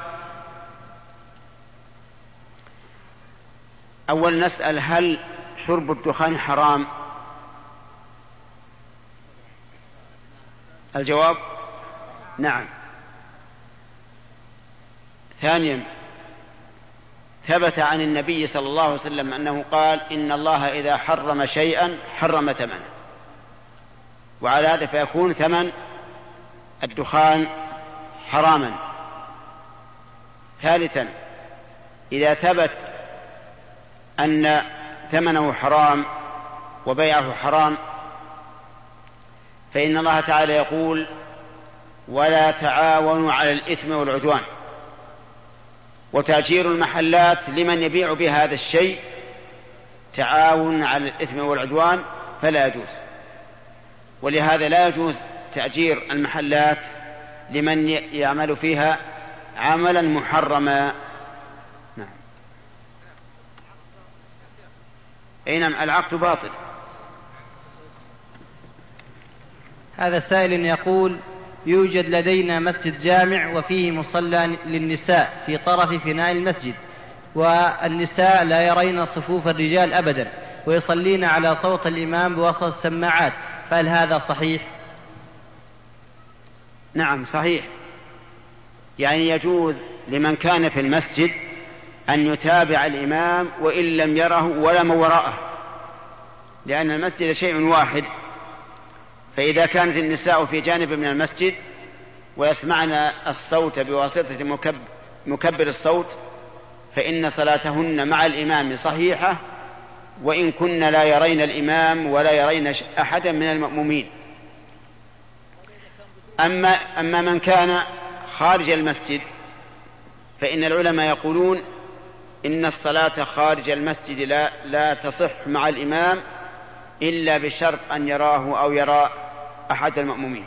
أول نسأل هل شرب الدخان حرام؟ الجواب نعم. ثانيا ثبت عن النبي صلى الله عليه وسلم أنه قال إن الله إذا حرم شيئا حرم ثمنه، وعلى هذا فيكون ثمن الدخان حراما. ثالثا إذا ثبت أن ثمنه حرام وبيعه حرام فإن الله تعالى يقول ولا تعاونوا على الإثم والعدوان، وتأجير المحلات لمن يبيع بهذا الشيء تعاون على الإثم والعدوان فلا يجوز، ولهذا لا يجوز تأجير المحلات لمن يعمل فيها عملا محرما. نعم. أي نعم، العقد باطل. هذا سائل يقول يوجد لدينا مسجد جامع وفيه مصلى للنساء في طرف فناء المسجد، والنساء لا يرين صفوف الرجال أبدا ويصلين على صوت الإمام بوسط السماعات، فهل هذا صحيح؟ نعم صحيح، يعني يجوز لمن كان في المسجد أن يتابع الإمام وإن لم يره ولا من وراءه، لأن المسجد شيء واحد. فإذا كانت النساء في جانب من المسجد ويسمعن الصوت بواسطة مكب مكبر الصوت فإن صلاتهن مع الإمام صحيحة، وإن كن لا يرين الإمام ولا يرين أحدا من المأمومين. أما, أما من كان خارج المسجد فإن العلماء يقولون إن الصلاة خارج المسجد لا, لا تصح مع الإمام إلا بشرط أن يراه أو يرى أحد المأمومين.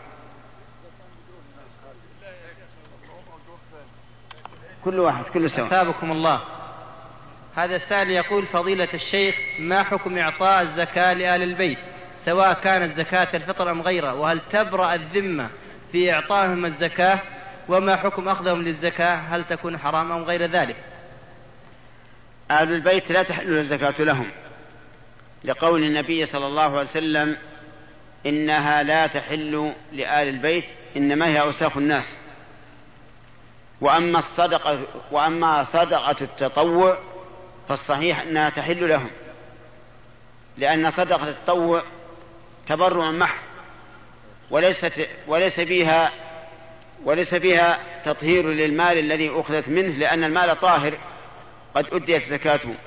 كل واحد كل سواء. أثابكم الله. هذا السائل يقول: فضيلة الشيخ، ما حكم إعطاء الزكاة لآل البيت سواء كانت زكاة الفطر أم غيرها، وهل تبرأ الذمة في إعطائهم الزكاة، وما حكم أخذهم للزكاة، هل تكون حرام أم غير ذلك؟ آل البيت لا تحل الزكاة لهم، لقول النبي صلى الله عليه وسلم: إنها لا تحل لآل البيت إنما هي أوساخ الناس. وأما الصدقة وأما صدقة التطوع فالصحيح أنها تحل لهم، لأن صدقة التطوع تبرع محض، وليست وليس بها وليس بها تطهير للمال الذي أخذت منه، لأن المال طاهر قد أديت زكاته.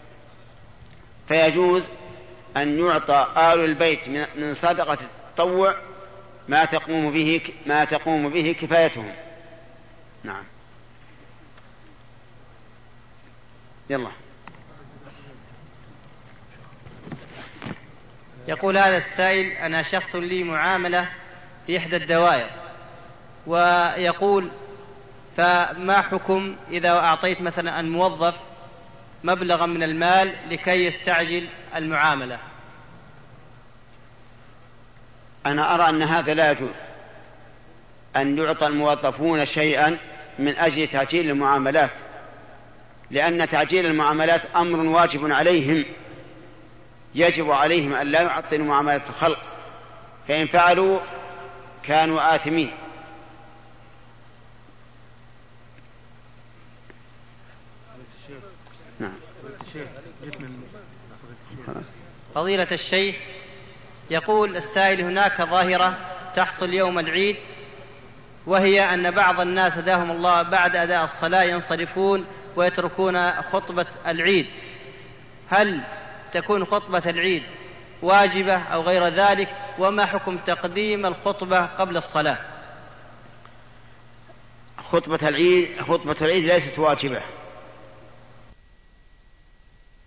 فيجوز أن يعطى آل البيت من صدقة التطوع ما تقوم به ما تقوم به كفايتهم. نعم. يلا. يقول هذا السائل: أنا شخص لي معاملة في إحدى الدوائر، ويقول: فما حكم إذا أعطيت مثلا الموظف مبلغا من المال لكي يستعجل المعاملة؟ أنا أرى أن هذا لا يجوز، أن يعطى الموظفون شيئا من أجل تعجيل المعاملات، لأن تعجيل المعاملات أمر واجب عليهم، يجب عليهم أن لا يعطلوا معاملات الخلق، فإن فعلوا كانوا آثمين. نعم. فضيلة الشيخ، يقول السائل: هناك ظاهرة تحصل يوم العيد، وهي أن بعض الناس هداهم الله بعد أداء الصلاة ينصرفون ويتركون خطبة العيد، هل تكون خطبة العيد واجبة أو غير ذلك؟ وما حكم تقديم الخطبة قبل الصلاة؟ خطبة العيد خطبة العيد ليست واجبة،